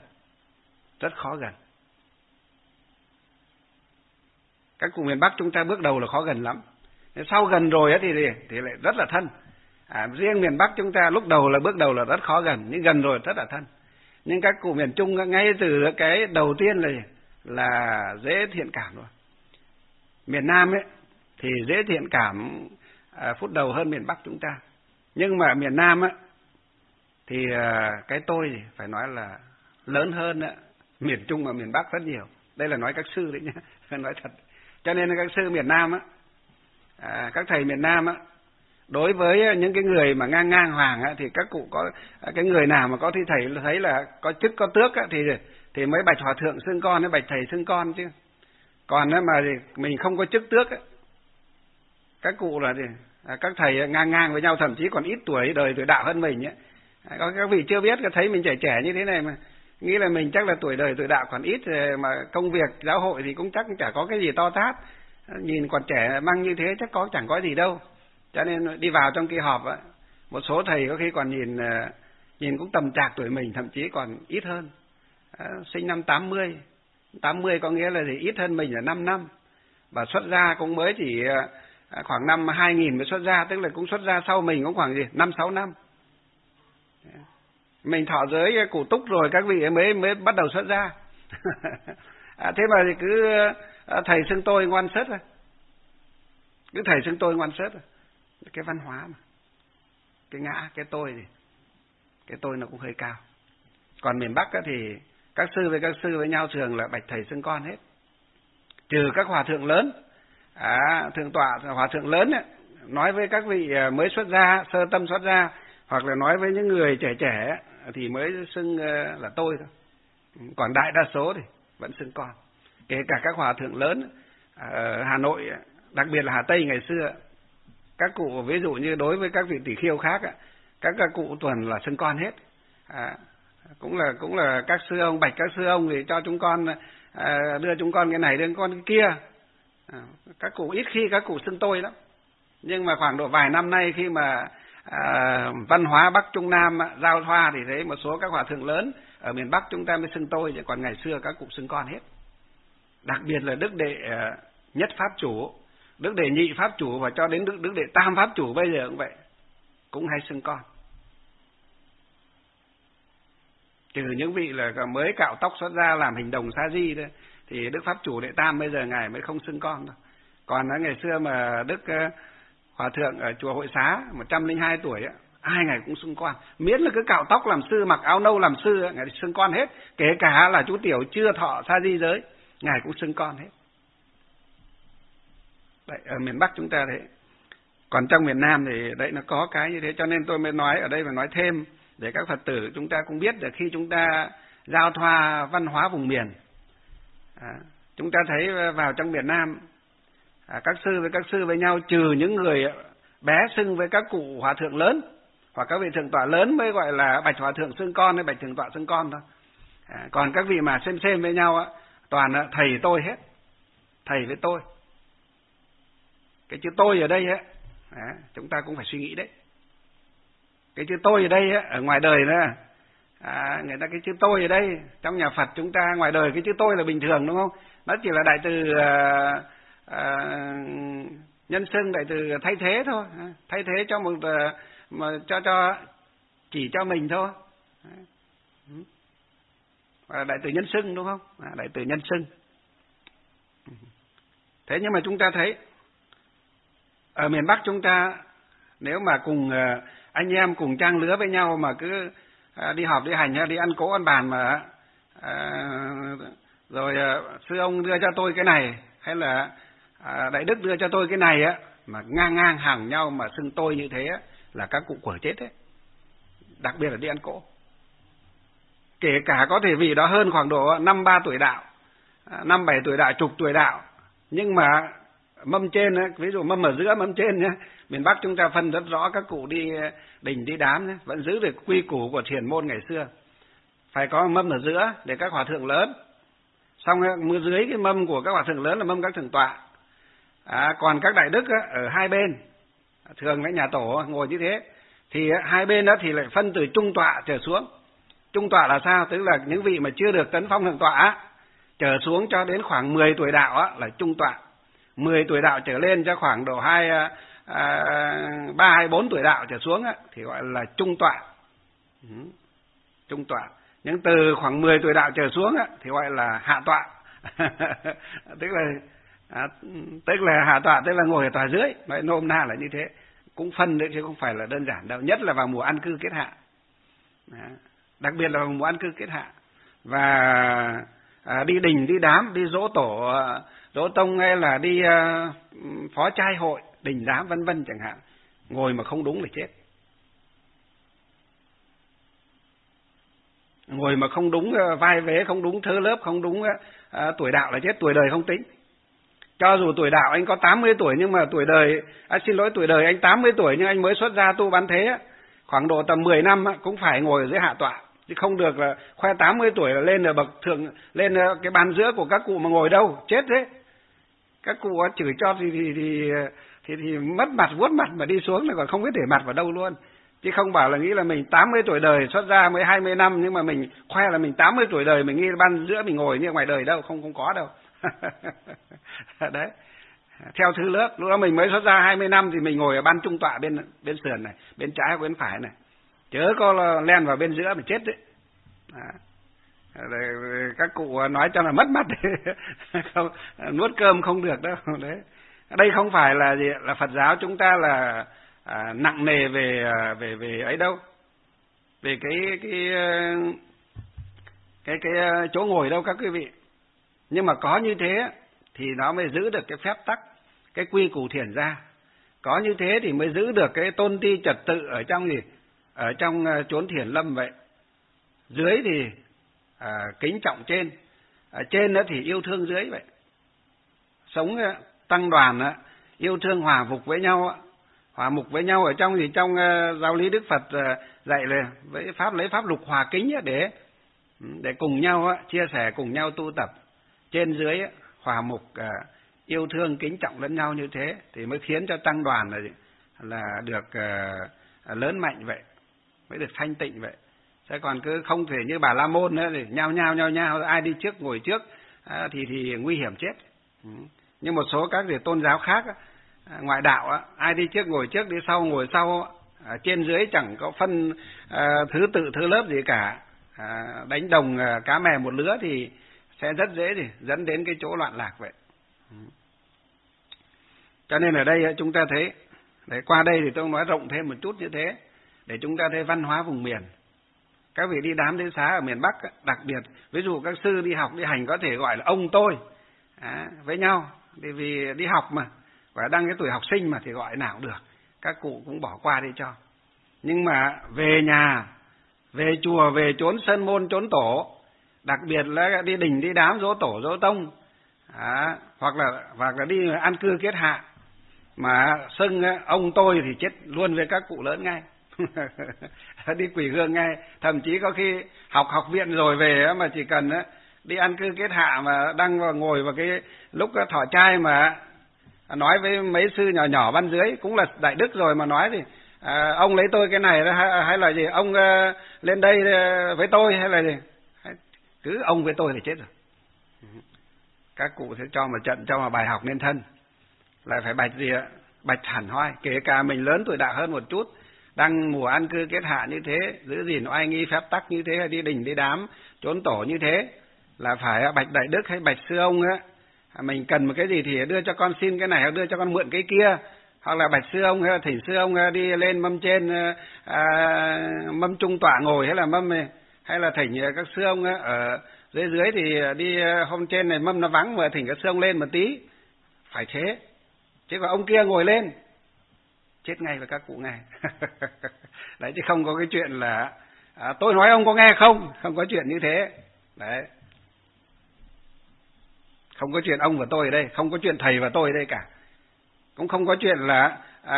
Các cụ miền Bắc chúng ta bước đầu là khó gần lắm. Sau gần rồi thì lại rất là thân. Riêng miền Bắc chúng ta bước đầu là rất khó gần, nhưng gần rồi rất là thân. Nhưng các cụ miền Trung ngay từ cái đầu tiên là dễ thiện cảm rồi. Miền Nam thì dễ thiện cảm phút đầu hơn miền Bắc chúng ta. Nhưng mà miền Nam thì cái tôi phải nói là lớn hơn miền Trung và miền Bắc rất nhiều. Đây là nói các sư đấy nhá, nói thật. Cho nên các sư miền Nam các thầy miền Nam đối với những cái người mà ngang hoàng thì các cụ có cái người nào mà có thi thầy thấy là có chức có tước thì mới bạch hòa thượng xưng con, mới bạch thầy xưng con chứ. Còn mà mình không có chức tước các cụ là các thầy ngang với nhau, thậm chí còn ít tuổi đời tuổi đạo hơn mình có các vị chưa biết, thấy mình trẻ như thế này mà nghĩ là mình chắc là tuổi đời tuổi đạo còn ít, mà công việc giáo hội thì cũng chắc chả có cái gì to tát, nhìn còn trẻ măng như thế chắc chẳng có gì đâu. Cho nên đi vào trong kỳ họp một số thầy có khi còn nhìn cũng tầm trạc tuổi mình, thậm chí còn ít hơn. Sinh năm 80 có nghĩa là ít hơn mình là 5 năm, và xuất gia cũng mới chỉ khoảng năm 2000 mới xuất gia, tức là cũng xuất gia sau mình cũng khoảng 5-6 năm. Mình thọ giới cụ túc rồi các vị ấy mới bắt đầu xuất gia. Thế mà thì cứ thầy xưng tôi ngoan sớt rồi. Cái văn hóa mà, cái ngã, cái tôi nó cũng hơi cao. Còn miền Bắc thì các sư với nhau thường là bạch thầy xưng con hết, trừ các hòa thượng lớn, thượng tọa hòa thượng lớn nói với các vị mới xuất gia, sơ tâm xuất gia, hoặc là nói với những người trẻ thì mới xưng là tôi thôi. Còn đại đa số thì vẫn xưng con. Kể cả các hòa thượng lớn ở Hà Nội, đặc biệt là Hà Tây ngày xưa, các cụ ví dụ như đối với các vị tỷ khiêu khác các cụ tuần là xưng con hết. Cũng là các sư ông, bạch các sư ông thì cho chúng con, đưa chúng con cái này, đưa chúng con cái kia. Các cụ ít khi các cụ xưng tôi lắm. Nhưng mà khoảng độ vài năm nay khi mà văn hóa Bắc Trung Nam giao thoa thì thấy một số các hòa thượng lớn ở miền Bắc chúng ta mới xưng tôi, chứ còn ngày xưa các cụ xưng con hết. Đặc biệt là Đức Đệ Nhất Pháp Chủ, Đức Đệ Nhị Pháp Chủ, và cho đến Đức Đệ Tam Pháp Chủ bây giờ cũng vậy, cũng hay xưng con. Trừ những vị là mới cạo tóc xuất ra làm hình đồng sa di thôi, thì Đức Pháp Chủ Đệ Tam bây giờ ngài mới không xưng con đâu. Còn ngày xưa mà Đức Hòa Thượng ở chùa Hội Xá 102 tuổi ai ngài cũng xưng con, miễn là cứ cạo tóc làm sư, mặc áo nâu làm sư, ngài xưng con hết. Kể cả là chú tiểu chưa thọ sa di giới, ngài cũng xưng con hết. Đấy, ở miền Bắc chúng ta thế. Còn trong miền Nam thì đấy nó có cái như thế, cho nên tôi mới nói ở đây và nói thêm để các Phật tử chúng ta cũng biết là khi chúng ta giao thoa văn hóa vùng miền. Chúng ta thấy vào trong miền Nam, các sư với nhau, trừ những người bé xưng với các cụ hòa thượng lớn hoặc các vị thượng tọa lớn mới gọi là bạch hòa thượng xưng con hay bạch thượng tọa xưng con thôi. Còn các vị mà xem với nhau toàn là thầy tôi hết, thầy với tôi. Cái chữ tôi ở đây chúng ta cũng phải suy nghĩ đấy. Cái chữ tôi ở đây ở ngoài đời nữa, người ta cái chữ tôi ở đây trong nhà Phật chúng ta ngoài đời cái chữ tôi là bình thường đúng không? Nó chỉ là đại từ nhân xưng, đại từ thay thế thôi, thay thế cho một mà cho chỉ cho mình thôi. Đại từ nhân xưng đúng không? Đại từ nhân xưng. Thế nhưng mà chúng ta thấy ở miền Bắc chúng ta nếu mà cùng anh em cùng trang lứa với nhau mà cứ đi họp đi hành hay đi ăn cỗ ăn bàn mà rồi sư ông đưa cho tôi cái này hay là đại đức đưa cho tôi cái này mà ngang hàng nhau mà xưng tôi như thế là các cụ quở chết đấy. Đặc biệt là đi ăn cỗ. Kể cả có thể vị đó hơn khoảng độ 5-3 tuổi đạo, 5-7 tuổi đạo, chục tuổi đạo, nhưng mà mâm trên ví dụ mâm ở giữa mâm trên nhé, miền Bắc chúng ta phân rất rõ các cụ đi đình đi đám nhé, vẫn giữ được quy củ của thiền môn ngày xưa, phải có mâm ở giữa để các hòa thượng lớn, xong dưới cái mâm của các hòa thượng lớn là mâm các thượng tọa, còn các đại đức ở hai bên, thường là nhà tổ ngồi như thế, thì hai bên đó thì lại phân từ trung tọa trở xuống. Trung tọa là sao? Tức là những vị mà chưa được tấn phong thượng tọa trở xuống cho đến khoảng 10 tuổi đạo là trung tọa. 10 tuổi đạo trở lên cho khoảng độ 3-4 tuổi đạo trở xuống thì gọi là trung tọa. Trung tọa. Nhưng từ khoảng 10 tuổi đạo trở xuống thì gọi là hạ tọa. tức là hạ tọa tức là ngồi ở tòa dưới, nói nôm na là như thế. Cũng phân đấy chứ không phải là đơn giản đâu, nhất là vào mùa an cư kết hạ. Đặc biệt là vào mùa an cư kết hạ. Và đi đình, đi đám, đi dỗ tổ, dỗ tông hay là đi phó trai hội, đình đám vân vân chẳng hạn, ngồi mà không đúng là chết. Ngồi mà không đúng vai vế, không đúng thơ lớp, không đúng tuổi đạo là chết, tuổi đời không tính. Cho dù tuổi đạo anh có 80 tuổi nhưng mà tuổi đời, tuổi đời anh 80 tuổi nhưng anh mới xuất gia tu bán thế, khoảng độ tầm 10 năm cũng phải ngồi ở dưới hạ tọa. Chứ không được là khoe 80 tuổi là lên ở bậc thượng, lên cái bàn giữa của các cụ mà ngồi đâu, chết thế. Các cụ chửi cho thì mất mặt vuốt mặt mà đi xuống là còn không biết để mặt vào đâu luôn. Chứ không bảo là nghĩ là mình 80 tuổi đời xuất gia mới 20 năm nhưng mà mình khoe là mình 80 tuổi đời, mình nghĩ ban giữa mình ngồi như ngoài đời đâu, không có đâu. Đấy. Theo thứ lớp, lúc đó mình mới xuất ra 20 năm thì mình ngồi ở ban trung tọa bên sườn này, bên trái hoặc bên phải này. Chớ có len vào bên giữa mà chết đấy. Các cụ nói cho là mất mặt không, nuốt cơm không được đâu. Đấy. Đây không phải là gì, là Phật giáo chúng ta là nặng nề về ấy đâu. Về cái chỗ ngồi đâu các quý vị. Nhưng mà có như thế thì nó mới giữ được cái phép tắc, cái quy củ thiền gia. Có như thế thì mới giữ được cái tôn ti trật tự ở trong gì? Ở trong chốn thiền lâm vậy. Dưới thì kính trọng trên, ở trên đó thì yêu thương dưới vậy. Sống tăng đoàn yêu thương hòa mục với nhau, hòa mục với nhau ở trong gì? Trong giáo lý Đức Phật dạy là với pháp, lấy pháp lục hòa kính để cùng nhau chia sẻ, cùng nhau tu tập. Trên dưới hòa mục yêu thương kính trọng lẫn nhau như thế thì mới khiến cho tăng đoàn là được lớn mạnh vậy, mới được thanh tịnh vậy. Thế còn cứ không thể như Bà La Môn nữa thì nhao ai đi trước ngồi trước thì nguy hiểm chết. Nhưng một số các tôn giáo khác, ngoại đạo, ai đi trước ngồi trước, đi sau ngồi sau, trên dưới chẳng có phân thứ tự thứ lớp gì cả, đánh đồng cá mè một lứa thì sẽ rất dễ thì dẫn đến cái chỗ loạn lạc vậy. Cho nên ở đây chúng ta thấy, để qua đây thì tôi nói rộng thêm một chút như thế, để chúng ta thấy văn hóa vùng miền. Các vị đi đám đến xá ở miền Bắc, đặc biệt, ví dụ các sư đi học đi hành có thể gọi là ông tôi với nhau, vì đi học mà, và đang cái tuổi học sinh mà thì gọi nào cũng được, các cụ cũng bỏ qua đi cho. Nhưng mà về nhà, về chùa, về chốn sơn môn, chốn tổ, đặc biệt là đi đình đi đám dỗ tổ dỗ tông, hoặc là đi ăn cư kiết hạ mà xưng ông tôi thì chết luôn với các cụ lớn ngay. Đi quỳ hương ngay, thậm chí có khi học viện rồi về mà chỉ cần đi ăn cư kiết hạ mà đang ngồi vào cái lúc thọ trai mà nói với mấy sư nhỏ nhỏ ban dưới cũng là đại đức rồi mà nói thì ông lấy tôi cái này hay là gì, ông lên đây với tôi hay là gì, cứ ông với tôi thì chết rồi. Các cụ sẽ cho mà trận, cho mà bài học nên thân, lại phải bạch gì ạ, bạch hẳn hoi, kể cả mình lớn tuổi đạo hơn một chút, đang mùa ăn cư kiết hạ như thế, giữ gìn oai nghi phép tắc như thế, hay đi đình đi đám trốn tổ như thế, là phải bạch đại đức hay bạch sư ông á. Mình cần một cái gì thì đưa cho con xin cái này, hoặc đưa cho con mượn cái kia, hoặc là bạch sư ông hay là thỉnh sư ông đi lên mâm trên, mâm trung tọa ngồi, hay là thỉnh các sư ông ở dưới thì đi hôm trên này mâm nó vắng mà thỉnh các sư ông lên một tí, phải thế. Chứ còn ông kia ngồi lên chết ngay với các cụ ngay. Đấy, chứ không có cái chuyện là tôi nói ông có nghe không có chuyện như thế. Đấy, không có chuyện ông và tôi ở đây, không có chuyện thầy và tôi ở đây cả, cũng không có chuyện là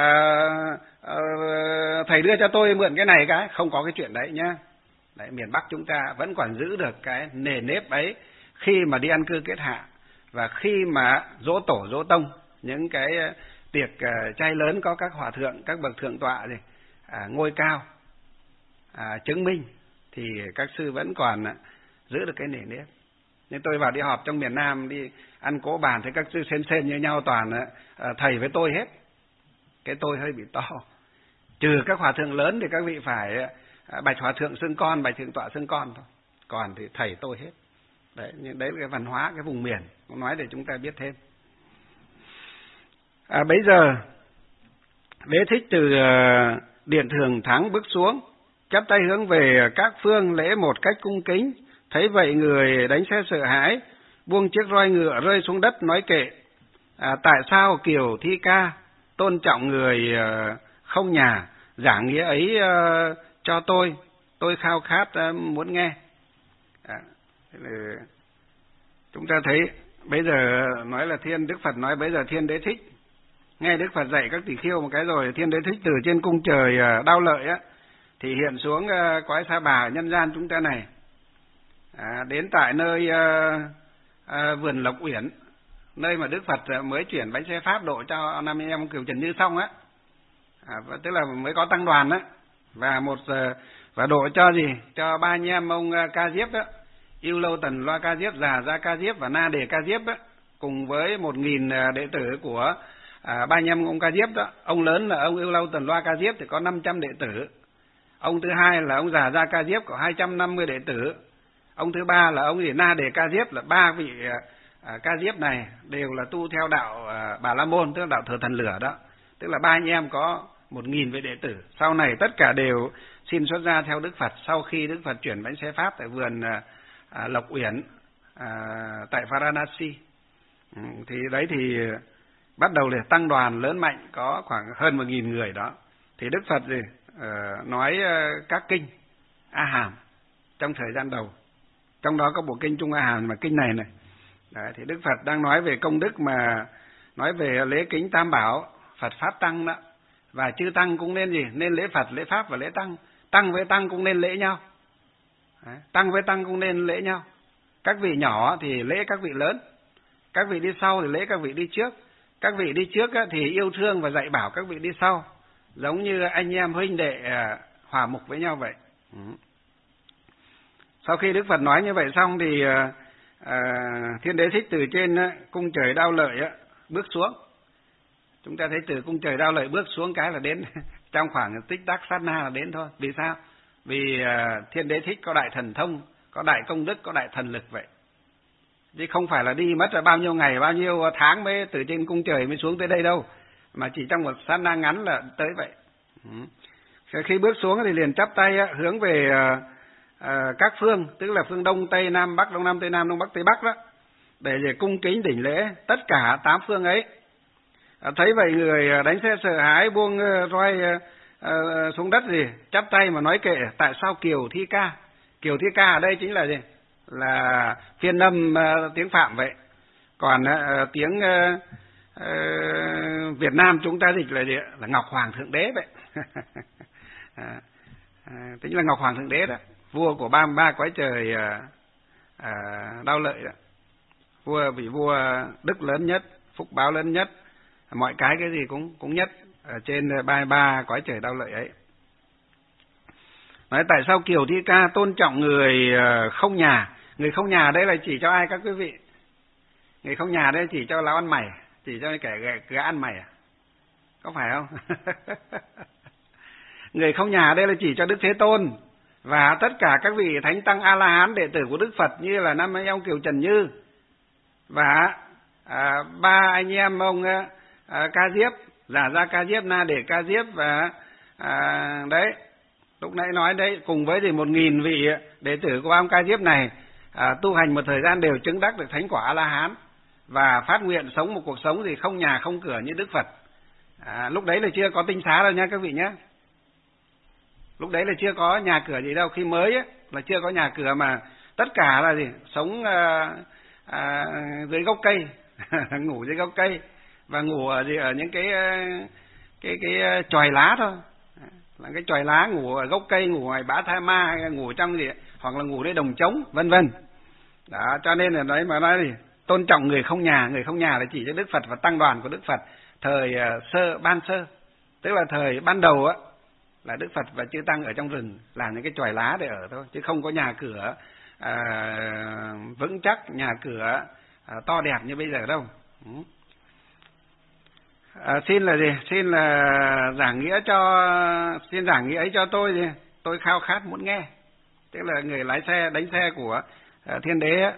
thầy đưa cho tôi mượn cái này cái, không có cái chuyện đấy nhá. Đấy, miền Bắc chúng ta vẫn còn giữ được cái nề nếp ấy khi mà đi ăn cư kiết hạ và khi mà dỗ tổ dỗ tông, những cái tiệc chay lớn có các hòa thượng, các bậc thượng tọa gì ngôi cao chứng minh, thì các sư vẫn còn giữ được cái nề nếp. Nhưng tôi vào đi họp trong miền Nam, đi ăn cỗ bàn thấy các sư xem như nhau, toàn thầy với tôi hết. Cái tôi hơi bị to. Trừ các hòa thượng lớn thì các vị phải bạch hòa thượng xưng con, bạch thượng tọa xưng con thôi. Còn thì thầy tôi hết. Đấy, nhưng đấy là cái văn hóa, cái vùng miền. Cũng nói để chúng ta biết thêm. Bây giờ Đế Thích từ điện Thường Thắng bước xuống, chắp tay hướng về các phương lễ một cách cung kính. Thấy vậy người đánh xe sợ hãi, buông chiếc roi ngựa rơi xuống đất nói kệ. Tại sao Kiều Thi Ca tôn trọng người không nhà, giảng nghĩa ấy cho tôi khao khát muốn nghe. Chúng ta thấy bây giờ nói là Đức Phật nói bây giờ Thiên Đế Thích nghe Đức Phật dạy các tỳ kheo một cái rồi, Thiên Đế Thích từ trên cung trời Đao Lợi á thì hiện xuống cõi Sa Bà nhân gian chúng ta này, đến tại nơi vườn Lộc Uyển, nơi mà Đức Phật mới chuyển bánh xe pháp độ cho năm anh em Kiều Trần Như xong á, tức là mới có tăng đoàn á, và độ cho gì, cho ba anh em ông Ca Diếp á, Yêu Lâu Tần Loa Ca Diếp, Già Gia Ca Diếp và Na Đề Ca Diếp á, cùng với 1000 đệ tử của ba anh em ông Ca Diếp đó. Ông lớn là ông Yêu Lâu Tần Loa Ca Diếp thì có 500 đệ tử. Ông thứ hai là ông Già Gia Ca Diếp có 250 đệ tử. Ông thứ ba là ông Na Đề Ca Diếp, là ba vị Ca Diếp này đều là tu theo đạo Bà La Môn, tức là đạo Thừa Thần Lửa đó. Tức là ba anh em có 1000 vị đệ tử. Sau này tất cả đều xin xuất gia theo Đức Phật sau khi Đức Phật chuyển bánh xe pháp tại vườn Lộc Uyển tại Varanasi. Thì đấy thì bắt đầu là tăng đoàn lớn mạnh, có khoảng hơn 1000 người đó. Thì Đức Phật gì nói các kinh A Hàm trong thời gian đầu. Trong đó có bộ kinh Trung A Hàm mà kinh này. Đấy, thì Đức Phật đang nói về công đức, mà nói về lễ kính Tam Bảo, Phật Pháp Tăng đó. Và chư Tăng cũng nên gì? Nên lễ Phật, lễ Pháp và lễ Tăng. Tăng với Tăng cũng nên lễ nhau. Đấy, Tăng với Tăng cũng nên lễ nhau. Các vị nhỏ thì lễ các vị lớn, các vị đi sau thì lễ các vị đi trước. Các vị đi trước thì yêu thương và dạy bảo các vị đi sau, giống như anh em huynh đệ hòa mục với nhau vậy. Sau khi Đức Phật nói như vậy xong thì Thiên Đế Thích từ trên cung trời Đao Lợi bước xuống. Chúng ta thấy từ cung trời Đao Lợi bước xuống cái là đến trong khoảng tích tắc sát na là đến thôi. Vì sao? Vì Thiên Đế Thích có đại thần thông, có đại công đức, có đại thần lực vậy. Chứ không phải là đi mất bao nhiêu ngày, bao nhiêu tháng mới từ trên cung trời mới xuống tới đây đâu, mà chỉ trong một sát na ngắn là tới vậy. Khi bước xuống thì liền chắp tay hướng về các phương, tức là phương Đông, Tây, Nam, Bắc, Đông Nam, Tây Nam, Đông Bắc, Tây Bắc đó, để cung kính đỉnh lễ tất cả 8 phương ấy. Thấy vậy người đánh xe sợ hãi, buông roi xuống đất gì, chắp tay mà nói kệ. Tại sao Kiều Thi Ca? Kiều Thi Ca ở đây chính là gì? là phiên âm tiếng Phạm vậy. Còn tiếng Việt Nam chúng ta dịch là gì? Là Ngọc Hoàng Thượng Đế vậy. Tính là Ngọc Hoàng Thượng Đế đó, vua của 33 cõi trời Đao Lợi đó. Vị vua đức lớn nhất, phúc báo lớn nhất, mọi cái gì cũng nhất ở trên 33 cõi trời Đao Lợi ấy. Nói tại sao Kiều Thi Ca tôn trọng người không nhà? Người không nhà đây là chỉ cho ai các quý vị? Người không nhà đây chỉ cho lão ăn mày, chỉ cho kẻ gã ăn mày à? Có phải không? Người không nhà đây là chỉ cho Đức Thế Tôn và tất cả các vị thánh tăng A La Hán đệ tử của Đức Phật, như là năm ông Kiều Trần Như và ba anh em ông Ca Diếp, Giả Gia Ca Diếp, Na Để Ca Diếp và đấy lúc nãy nói đấy, cùng với 1.000 vị đệ tử của ông Ca Diếp này tu hành một thời gian đều chứng đắc được thánh quả A La Hán và phát nguyện sống một cuộc sống gì không nhà không cửa như Đức Phật. Lúc đấy là chưa có tinh xá đâu nha các vị nhé. Lúc đấy là chưa có nhà cửa gì đâu, khi mới ấy, là chưa có nhà cửa mà tất cả là gì? Sống dưới gốc cây, ngủ dưới gốc cây và ngủ ở những cái chòi lá thôi. Là cái chòi lá, ngủ ở gốc cây, ngủ ngoài bã tha ma, ngủ trong gì hoặc là ngủ nơi đồng trống, vân vân. Đó, cho nên là đấy mà nói gì? Tôn trọng người không nhà là chỉ cho Đức Phật và tăng đoàn của Đức Phật thời ban sơ, tức là thời ban đầu á, là Đức Phật và chư tăng ở trong rừng làm những cái chòi lá để ở thôi, chứ không có nhà cửa vững chắc, nhà cửa to đẹp như bây giờ đâu. Xin là gì? Xin là giảng nghĩa ấy cho tôi gì? Tôi khao khát muốn nghe. Tức là người lái xe đánh xe của Thiên Đế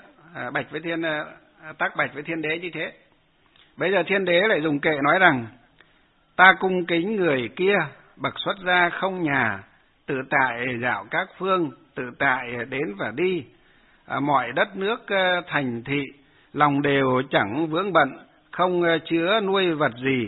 tác bạch với Thiên Đế như thế. Bây giờ Thiên Đế lại dùng kệ nói rằng: ta cung kính người kia bậc xuất gia không nhà, tự tại dạo các phương, tự tại đến và đi, mọi đất nước thành thị, lòng đều chẳng vướng bận, không chứa nuôi vật gì,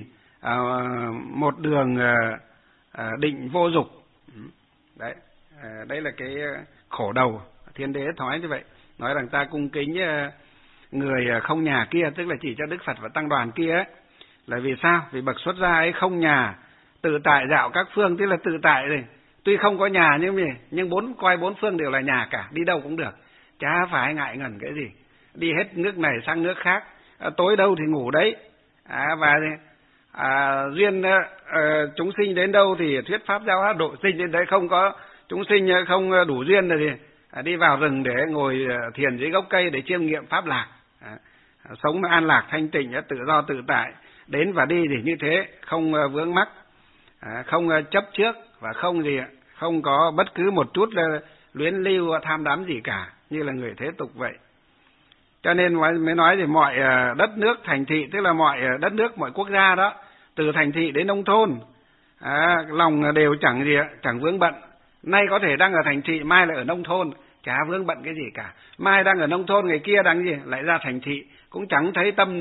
một đường định vô dục. Đấy, đây là cái khổ đầu. Thiên Đế nói như vậy, nói rằng ta cung kính người không nhà kia, tức là chỉ cho Đức Phật và tăng đoàn kia ấy. Là vì sao? Vì bậc xuất gia ấy không nhà, tự tại dạo các phương, tức là tự tại rồi, tuy không có nhà nhưng bốn phương đều là nhà cả, đi đâu cũng được, chả phải ngại ngần cái gì, đi hết nước này sang nước khác, tối đâu thì ngủ đấy, và duyên chúng sinh đến đâu thì thuyết pháp giáo hóa độ sinh đến đấy, không có chúng sinh không đủ duyên rồi thì đi vào rừng để ngồi thiền dưới gốc cây để chiêm nghiệm pháp lạc, sống an lạc thanh tịnh, tự do tự tại, đến và đi thì như thế, không vướng mắc, không chấp trước và không có bất cứ một chút luyến lưu tham đắm gì cả, như là người thế tục vậy. Cho nên mới nói thì mọi đất nước thành thị, tức là mọi đất nước, mọi quốc gia đó, từ thành thị đến nông thôn, lòng đều chẳng vướng bận. Nay có thể đang ở thành thị, mai lại ở nông thôn, chả vướng bận cái gì cả. Mai đang ở nông thôn, ngày kia đang lại ra thành thị, cũng chẳng thấy tâm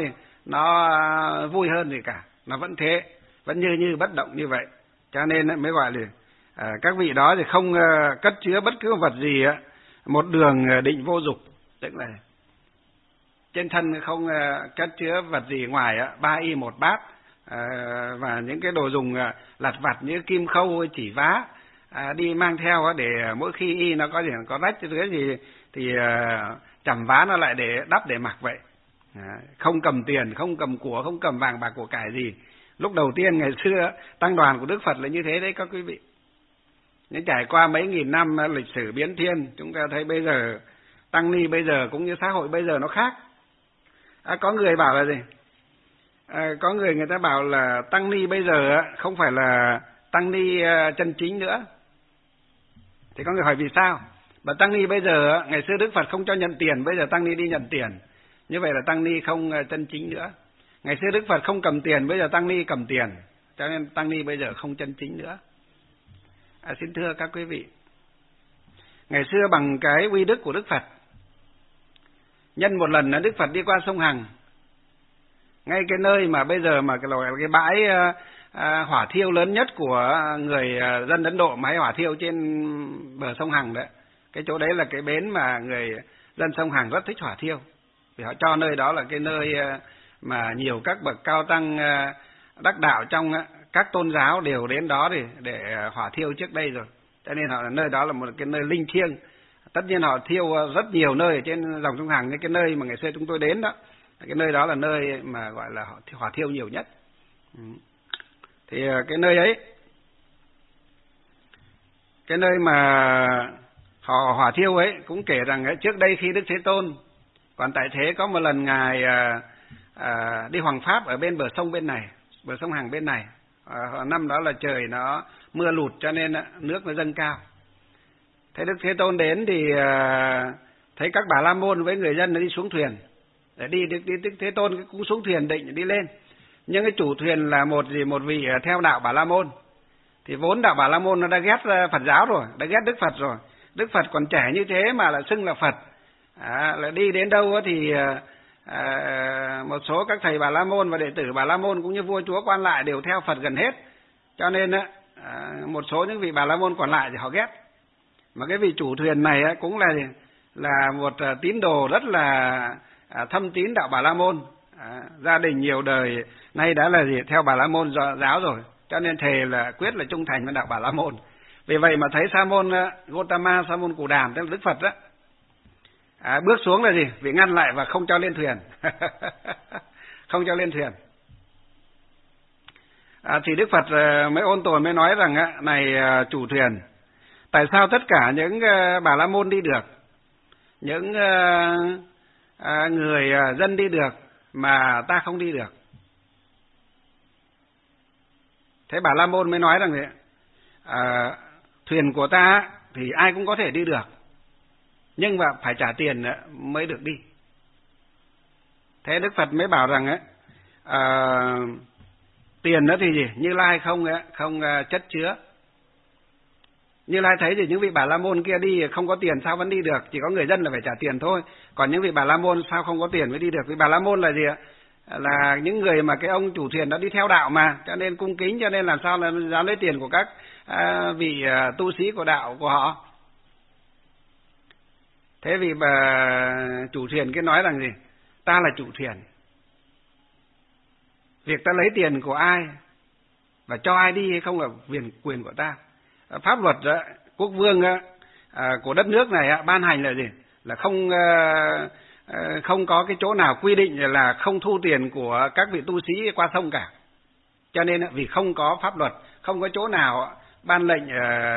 nó vui hơn gì cả, nó vẫn thế, vẫn như bất động như vậy. Cho nên mới gọi là các vị đó thì không cất chứa bất cứ vật gì, một đường định vô dục, tức là trên thân không cất chứa vật gì ngoài 3 y 1 bát, và những cái đồ dùng lặt vặt như kim khâu, chỉ vá, đi mang theo để mỗi khi y nó có rách cái gì thì chẩm vá nó lại để đắp để mặc vậy. Không cầm tiền, không cầm của, không cầm vàng bạc của cải gì. Lúc đầu tiên ngày xưa tăng đoàn của Đức Phật là như thế đấy các quý vị. Nhưng trải qua mấy nghìn năm lịch sử biến thiên, chúng ta thấy bây giờ tăng ni bây giờ cũng như xã hội bây giờ nó khác. Có người bảo là gì? Có người ta bảo là tăng ni bây giờ không phải là tăng ni chân chính nữa. Thì có người hỏi vì sao? Và tăng ni bây giờ, ngày xưa Đức Phật không cho nhận tiền, bây giờ tăng ni đi nhận tiền. Như vậy là tăng ni không chân chính nữa. Ngày xưa Đức Phật không cầm tiền, bây giờ tăng ni cầm tiền, cho nên tăng ni bây giờ không chân chính nữa. Xin thưa các quý vị, ngày xưa bằng cái uy đức của Đức Phật, nhân một lần Đức Phật đi qua sông Hằng, ngay cái nơi mà bây giờ mà cái bãi hỏa thiêu lớn nhất của người dân Ấn Độ, mà hay hỏa thiêu trên bờ sông Hằng đấy, Cái chỗ đấy là cái bến mà người dân sông Hằng rất thích hỏa thiêu, vì họ cho nơi đó là cái nơi mà nhiều các bậc cao tăng đắc đạo trong các tôn giáo đều đến đó để hỏa thiêu trước đây rồi, cho nên họ nơi đó là một cái nơi linh thiêng. Tất nhiên họ thiêu rất nhiều nơi ở trên dòng sông Hằng, cái nơi mà ngày xưa chúng tôi đến đó, cái nơi đó là nơi mà gọi là hỏa thiêu nhiều nhất. Thì cái nơi ấy, cái nơi mà họ hỏa thiêu ấy cũng kể rằng ấy, trước đây khi Đức Thế Tôn còn tại thế, có một lần ngài đi hoằng pháp ở bên bờ sông bên này, bờ sông Hằng bên này. Năm đó là trời nó mưa lụt cho nên nước nó dâng cao. Thế Đức Thế Tôn đến thì thấy các Bà La Môn với người dân nó đi xuống thuyền để đi. Đức Thế Tôn cũng xuống thuyền định đi lên, nhưng cái chủ thuyền là một vị theo đạo Bà La Môn. Thì vốn đạo Bà La Môn nó đã ghét Phật giáo rồi, đã ghét Đức Phật rồi. Đức Phật còn trẻ như thế mà lại xưng là Phật. Là đi đến đâu thì một số các thầy Bà La Môn và đệ tử Bà La Môn cũng như vua chúa quan lại đều theo Phật gần hết. Cho nên một số những vị Bà La Môn còn lại thì họ ghét. Mà cái vị chủ thuyền này cũng là một tín đồ rất là thâm tín đạo Bà La Môn. Gia đình nhiều đời nay đã là theo Bà La Môn giáo rồi, cho nên thề là quyết là trung thành với đạo Bà La Môn. Vì vậy mà thấy Sa môn Gotama, Sa môn Cù Đàm, tức là Đức Phật đó, bước xuống là vì ngăn lại và không cho lên thuyền. Không cho lên thuyền. Thì Đức Phật mới ôn tồn mới nói rằng này chủ thuyền, tại sao tất cả những Bà La Môn đi được, những người dân đi được mà ta không đi được? Thế Bà La Môn mới nói rằng thuyền của ta thì ai cũng có thể đi được, nhưng mà phải trả tiền mới được đi. Thế Đức Phật mới bảo rằng tiền đó thì Như Lai không chất chứa. Như Lai thấy thì những vị Bà La Môn kia đi không có tiền sao vẫn đi được, chỉ có người dân là phải trả tiền thôi. Còn những vị Bà La Môn sao không có tiền mới đi được? Vì Bà La Môn là là những người mà cái ông chủ thuyền đã đi theo đạo mà, cho nên cung kính, cho nên làm sao là dám lấy tiền của các vị tu sĩ của đạo của họ. Thế vì chủ thuyền kia nói rằng ta là chủ thuyền, việc ta lấy tiền của ai và cho ai đi hay không là quyền của ta. Pháp luật quốc vương của đất nước này ban hành là là không có cái chỗ nào quy định là không thu tiền của các vị tu sĩ qua sông cả. Cho nên vì không có pháp luật, không có chỗ nào ban lệnh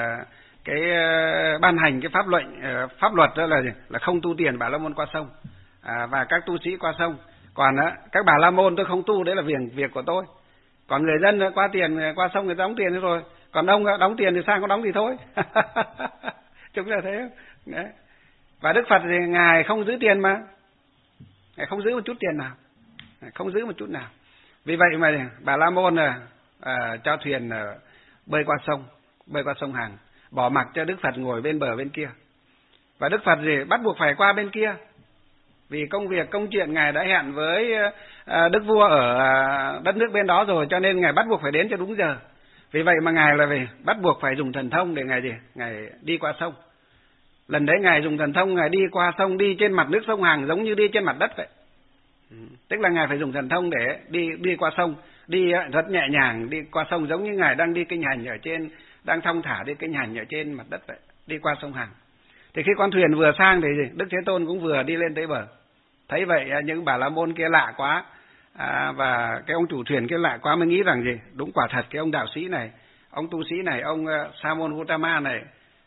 ban hành cái pháp luật đó là không tu tiền Bà La Môn qua sông và các tu sĩ qua sông. Còn các Bà La Môn tôi không tu, đấy là việc của tôi. Còn người dân qua sông người ta đóng tiền rồi, còn ông đóng tiền thì sang có đóng thì thôi. Chúng là thế. Đấy. Và Đức Phật thì ngài không giữ tiền mà, ngài không giữ một chút tiền nào, không giữ một chút nào. Vì vậy mà Bà La Môn cho thuyền bơi qua sông Hằng, bỏ mặc cho Đức Phật ngồi bên bờ bên kia. Và Đức Phật bắt buộc phải qua bên kia, vì công chuyện ngài đã hẹn với đức vua ở đất nước bên đó rồi, cho nên ngài bắt buộc phải đến cho đúng giờ. Vì vậy mà ngài là bắt buộc phải dùng thần thông để ngài đi qua sông. Lần đấy ngài dùng thần thông, ngài đi qua sông, đi trên mặt nước sông Hằng giống như đi trên mặt đất vậy. Tức là ngài phải dùng thần thông để đi qua sông, đi rất nhẹ nhàng đi qua sông, giống như ngài đang đi kinh hành ở trên, đang thong thả đi kinh hành ở trên mặt đất vậy, đi qua sông Hằng. Thì khi con thuyền vừa sang thì Đức Thế Tôn cũng vừa đi lên tới bờ. Thấy vậy những Bà La Môn kia lạ quá, và cái ông chủ thuyền kia lạ quá, mới nghĩ rằng đúng quả thật cái ông đạo sĩ này, ông tu sĩ này, ông Sa môn Gotama này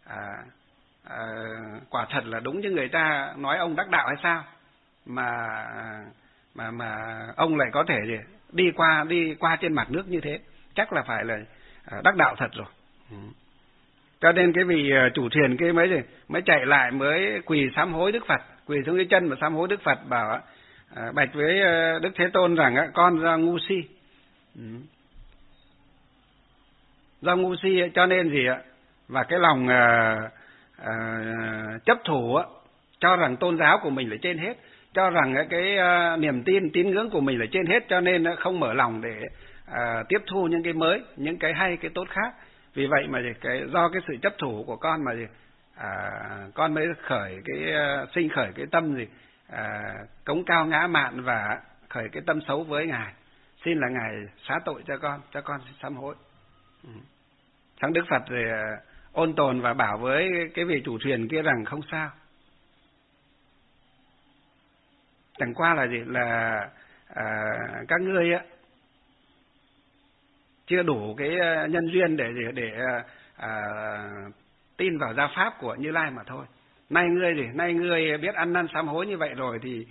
quả thật là đúng như người ta nói ông đắc đạo hay sao, mà ông lại có thể đi qua trên mặt nước như thế, chắc là phải là đắc đạo thật rồi. Cho nên cái vị chủ thuyền kia mới chạy lại, mới quỳ sám hối Đức Phật, quỳ xuống dưới chân và sám hối Đức Phật, bảo bạch với Đức Thế Tôn rằng con do ngu si, do ngu si cho nên và cái lòng chấp thủ cho rằng tôn giáo của mình là trên hết, cho rằng cái niềm tín ngưỡng của mình là trên hết, cho nên không mở lòng để tiếp thu những cái mới, những cái hay, cái tốt khác. Vì vậy mà do cái sự chấp thủ của con mà con mới sinh khởi cái tâm gì cống cao ngã mạn và khởi cái tâm xấu với Ngài. Xin là Ngài xá tội cho con sám hối. Xong Đức Phật rồi ôn tồn và bảo với cái vị chủ thuyền kia rằng không sao. Chẳng qua là gì là các ngươi á chưa đủ cái nhân duyên để tin vào giáo pháp của Như Lai mà thôi. Nay ngươi biết ăn năn sám hối như vậy rồi thì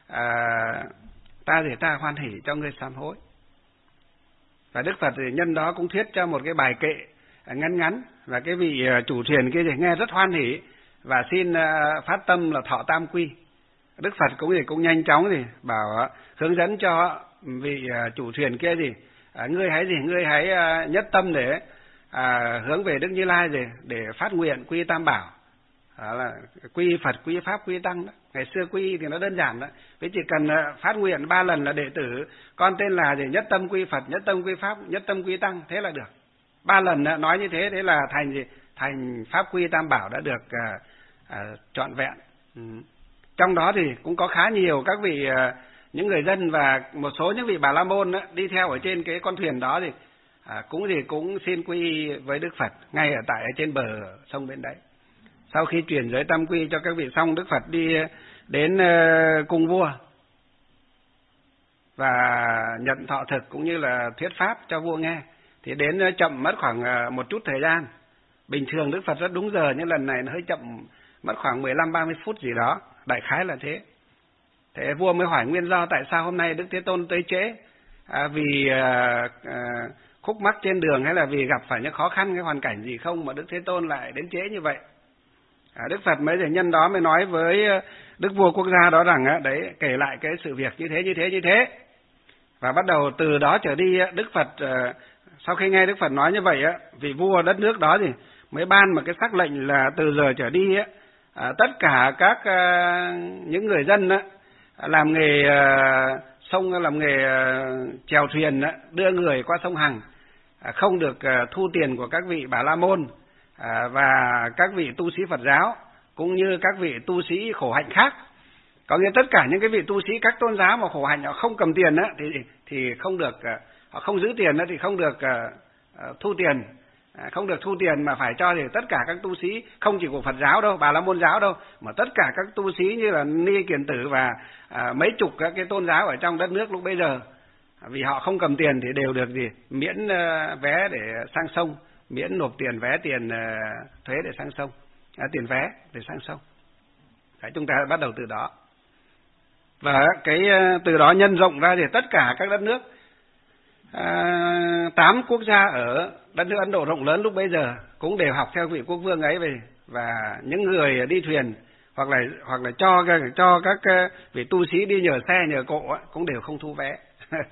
ta hoan hỉ cho ngươi sám hối. Và Đức Phật thì nhân đó cũng thuyết cho một cái bài kệ ngắn, và cái vị chủ thuyền kia thì nghe rất hoan hỉ và xin phát tâm là thọ tam quy. Đức Phật cũng nhanh chóng thì bảo hướng dẫn cho vị chủ thuyền kia ngươi hãy nhất tâm để hướng về Đức Như Lai để phát nguyện quy tam bảo. Đó là quy Phật, quy Pháp, quy Tăng đó. Ngày xưa quy thì nó đơn giản đó. Vì chỉ cần phát nguyện 3 lần là đệ tử con tên là nhất tâm quy Phật, nhất tâm quy Pháp, nhất tâm quy Tăng, thế là được. 3 lần nói như thế là thành Pháp quy tam bảo đã được trọn vẹn. Trong đó thì cũng có khá nhiều các vị những người dân và một số những vị Bà La Môn đi theo ở trên cái con thuyền đó thì cũng xin quy với Đức Phật ngay ở trên bờ sông bên đấy. Sau khi truyền giới tam quy cho các vị xong, Đức Phật đi đến cung vua và nhận thọ thực cũng như là thuyết pháp cho vua nghe. Thì đến chậm mất khoảng một chút thời gian. Bình thường Đức Phật rất đúng giờ, nhưng lần này nó hơi chậm, mất khoảng 15-30 phút gì đó, đại khái là thế. Thế vua mới hỏi nguyên do tại sao hôm nay Đức Thế Tôn tới trễ, vì khúc mắc trên đường hay là vì gặp phải những khó khăn, cái hoàn cảnh gì không mà Đức Thế Tôn lại đến trễ như vậy. Đức Phật mới nhân đó mới nói với Đức vua quốc gia đó rằng đấy, kể lại cái sự việc như thế. Và bắt đầu từ đó trở đi Đức Phật sau khi nghe Đức Phật nói như vậy vị vua đất nước đó thì mới ban một cái sắc lệnh là từ giờ trở đi tất cả các những người dân làm nghề làm nghề chèo thuyền đưa người qua sông Hằng không được thu tiền của các vị Bà La Môn và các vị tu sĩ Phật giáo cũng như các vị tu sĩ khổ hạnh khác. Có nghĩa tất cả những cái vị tu sĩ các tôn giáo mà khổ hạnh họ không cầm tiền thì không được, họ không giữ tiền thì không được thu tiền, không được thu tiền mà phải cho thì tất cả các tu sĩ không chỉ của Phật giáo đâu, Bà La Môn giáo đâu, mà tất cả các tu sĩ như là Ni Kiền Tử và mấy chục các cái tôn giáo ở trong đất nước lúc bây giờ, vì họ không cầm tiền thì đều được miễn vé để sang sông, miễn nộp tiền vé, tiền thuế để sang sông, tiền vé để sang sông. Đấy, chúng ta bắt đầu từ đó. Và cái từ đó nhân rộng ra thì tất cả các đất nước 8 quốc gia ở đất nước Ấn Độ rộng lớn lúc bấy giờ cũng đều học theo vị quốc vương ấy về, và những người đi thuyền hoặc là cho các vị tu sĩ đi nhờ xe nhờ cộ cũng đều không thu vé.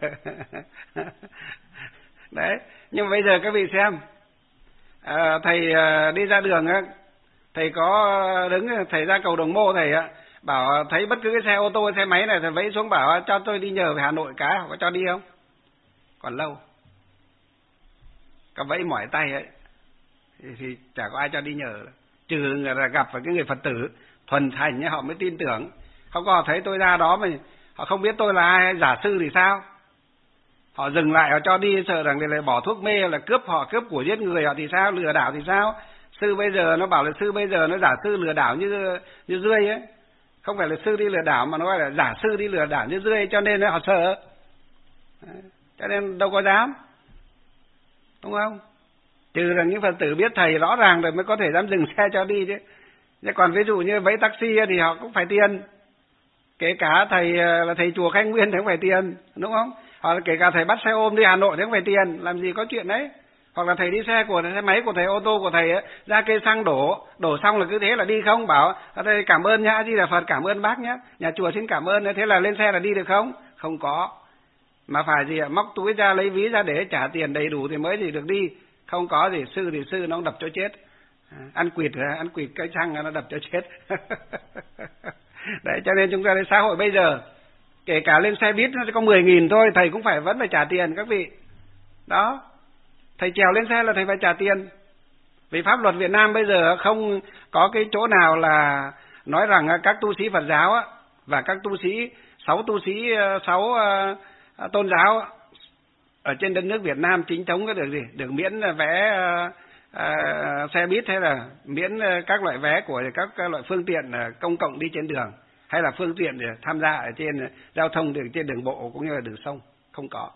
Đấy, nhưng mà bây giờ các vị xem, thầy đi ra đường thầy có thầy ra cầu Đồng Mô, thầy bảo thấy bất cứ cái xe ô tô xe máy này thầy vẫy xuống bảo cho tôi đi nhờ về Hà Nội cái, họ có cho đi không? Còn lâu, có vẫy mỏi tay ấy thì chả có ai cho đi nhờ, trừ là gặp phải cái người Phật tử thuần thành họ mới tin tưởng. Không có, họ thấy tôi ra đó mà họ không biết tôi là ai, giả sư thì sao? Họ dừng lại, họ cho đi, sợ rằng lại bỏ thuốc mê, là cướp của giết người họ thì sao, lừa đảo thì sao? Sư bây giờ nó bảo là sư bây giờ nó giả sư lừa đảo như rươi ấy, không phải là sư đi lừa đảo mà nó gọi là giả sư đi lừa đảo như rươi, cho nên họ sợ, cho nên đâu có dám, đúng không? Trừ là những Phật tử biết thầy rõ ràng rồi mới có thể dám dừng xe cho đi chứ. Nhưng còn ví dụ như vẫy taxi thì họ cũng phải tiền, kể cả thầy là thầy chùa Khánh Nguyên thì cũng phải tiền, đúng không? Hoặc là kể cả thầy bắt xe ôm đi Hà Nội thì cũng phải tiền, làm gì có chuyện đấy. Hoặc là thầy đi xe máy của thầy, ô tô của thầy ra cây xăng đổ xong là cứ thế là đi không, bảo thầy cảm ơn nhá, Di Đà Phật, cảm ơn bác nhá, nhà chùa xin cảm ơn, thế là lên xe là đi được không? Không có, mà phải móc túi ra lấy ví ra để trả tiền đầy đủ thì mới được đi. Không có sư thì sư nó đập cho chết, ăn quỵt cái xăng nó đập cho chết. Đấy, cho nên chúng ta thấy xã hội bây giờ kể cả lên xe buýt nó có 10.000 thôi, thầy cũng vẫn phải trả tiền các vị. Đó, thầy trèo lên xe là thầy phải trả tiền. Vì pháp luật Việt Nam bây giờ không có cái chỗ nào là nói rằng các tu sĩ Phật giáo á, và các tu sĩ, 6 tôn giáo ở trên đất nước Việt Nam chính thống có được gì? Được miễn vé xe buýt, hay là miễn các loại vé của các loại phương tiện công cộng đi trên đường, hay là phương tiện để tham gia ở trên giao thông trên đường bộ cũng như là đường sông, không có.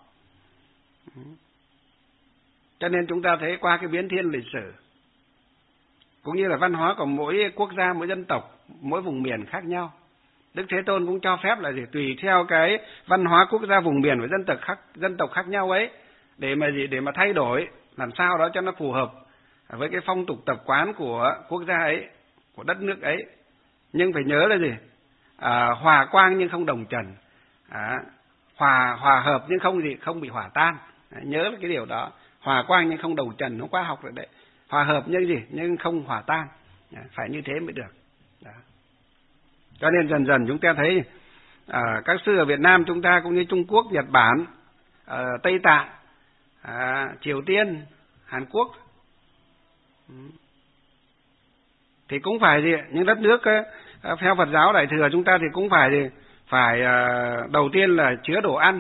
Cho nên chúng ta thấy qua cái biến thiên lịch sử cũng như là văn hóa của mỗi quốc gia, mỗi dân tộc, mỗi vùng miền khác nhau, Đức Thế Tôn cũng cho phép là gì? Tùy theo cái văn hóa quốc gia, vùng miền và dân tộc khác nhau ấy, để mà thay đổi làm sao đó cho nó phù hợp với cái phong tục tập quán của quốc gia ấy, của đất nước ấy. Nhưng phải nhớ là gì? Hòa quang nhưng không đồng trần, hòa hợp nhưng không bị hòa tan. Nhớ cái điều đó. Hòa quang nhưng không đồng trần, nó khoa học rồi đấy. Hòa hợp nhưng gì? Nhưng không hòa tan. Phải như thế mới được. Đó. Cho nên dần dần chúng ta thấy các sư ở Việt Nam chúng ta cũng như Trung Quốc, Nhật Bản, Tây Tạng, Triều Tiên, Hàn Quốc thì cũng phải gì? Những đất nước theo Phật giáo Đại thừa chúng ta thì cũng phải đầu tiên là chứa đồ ăn.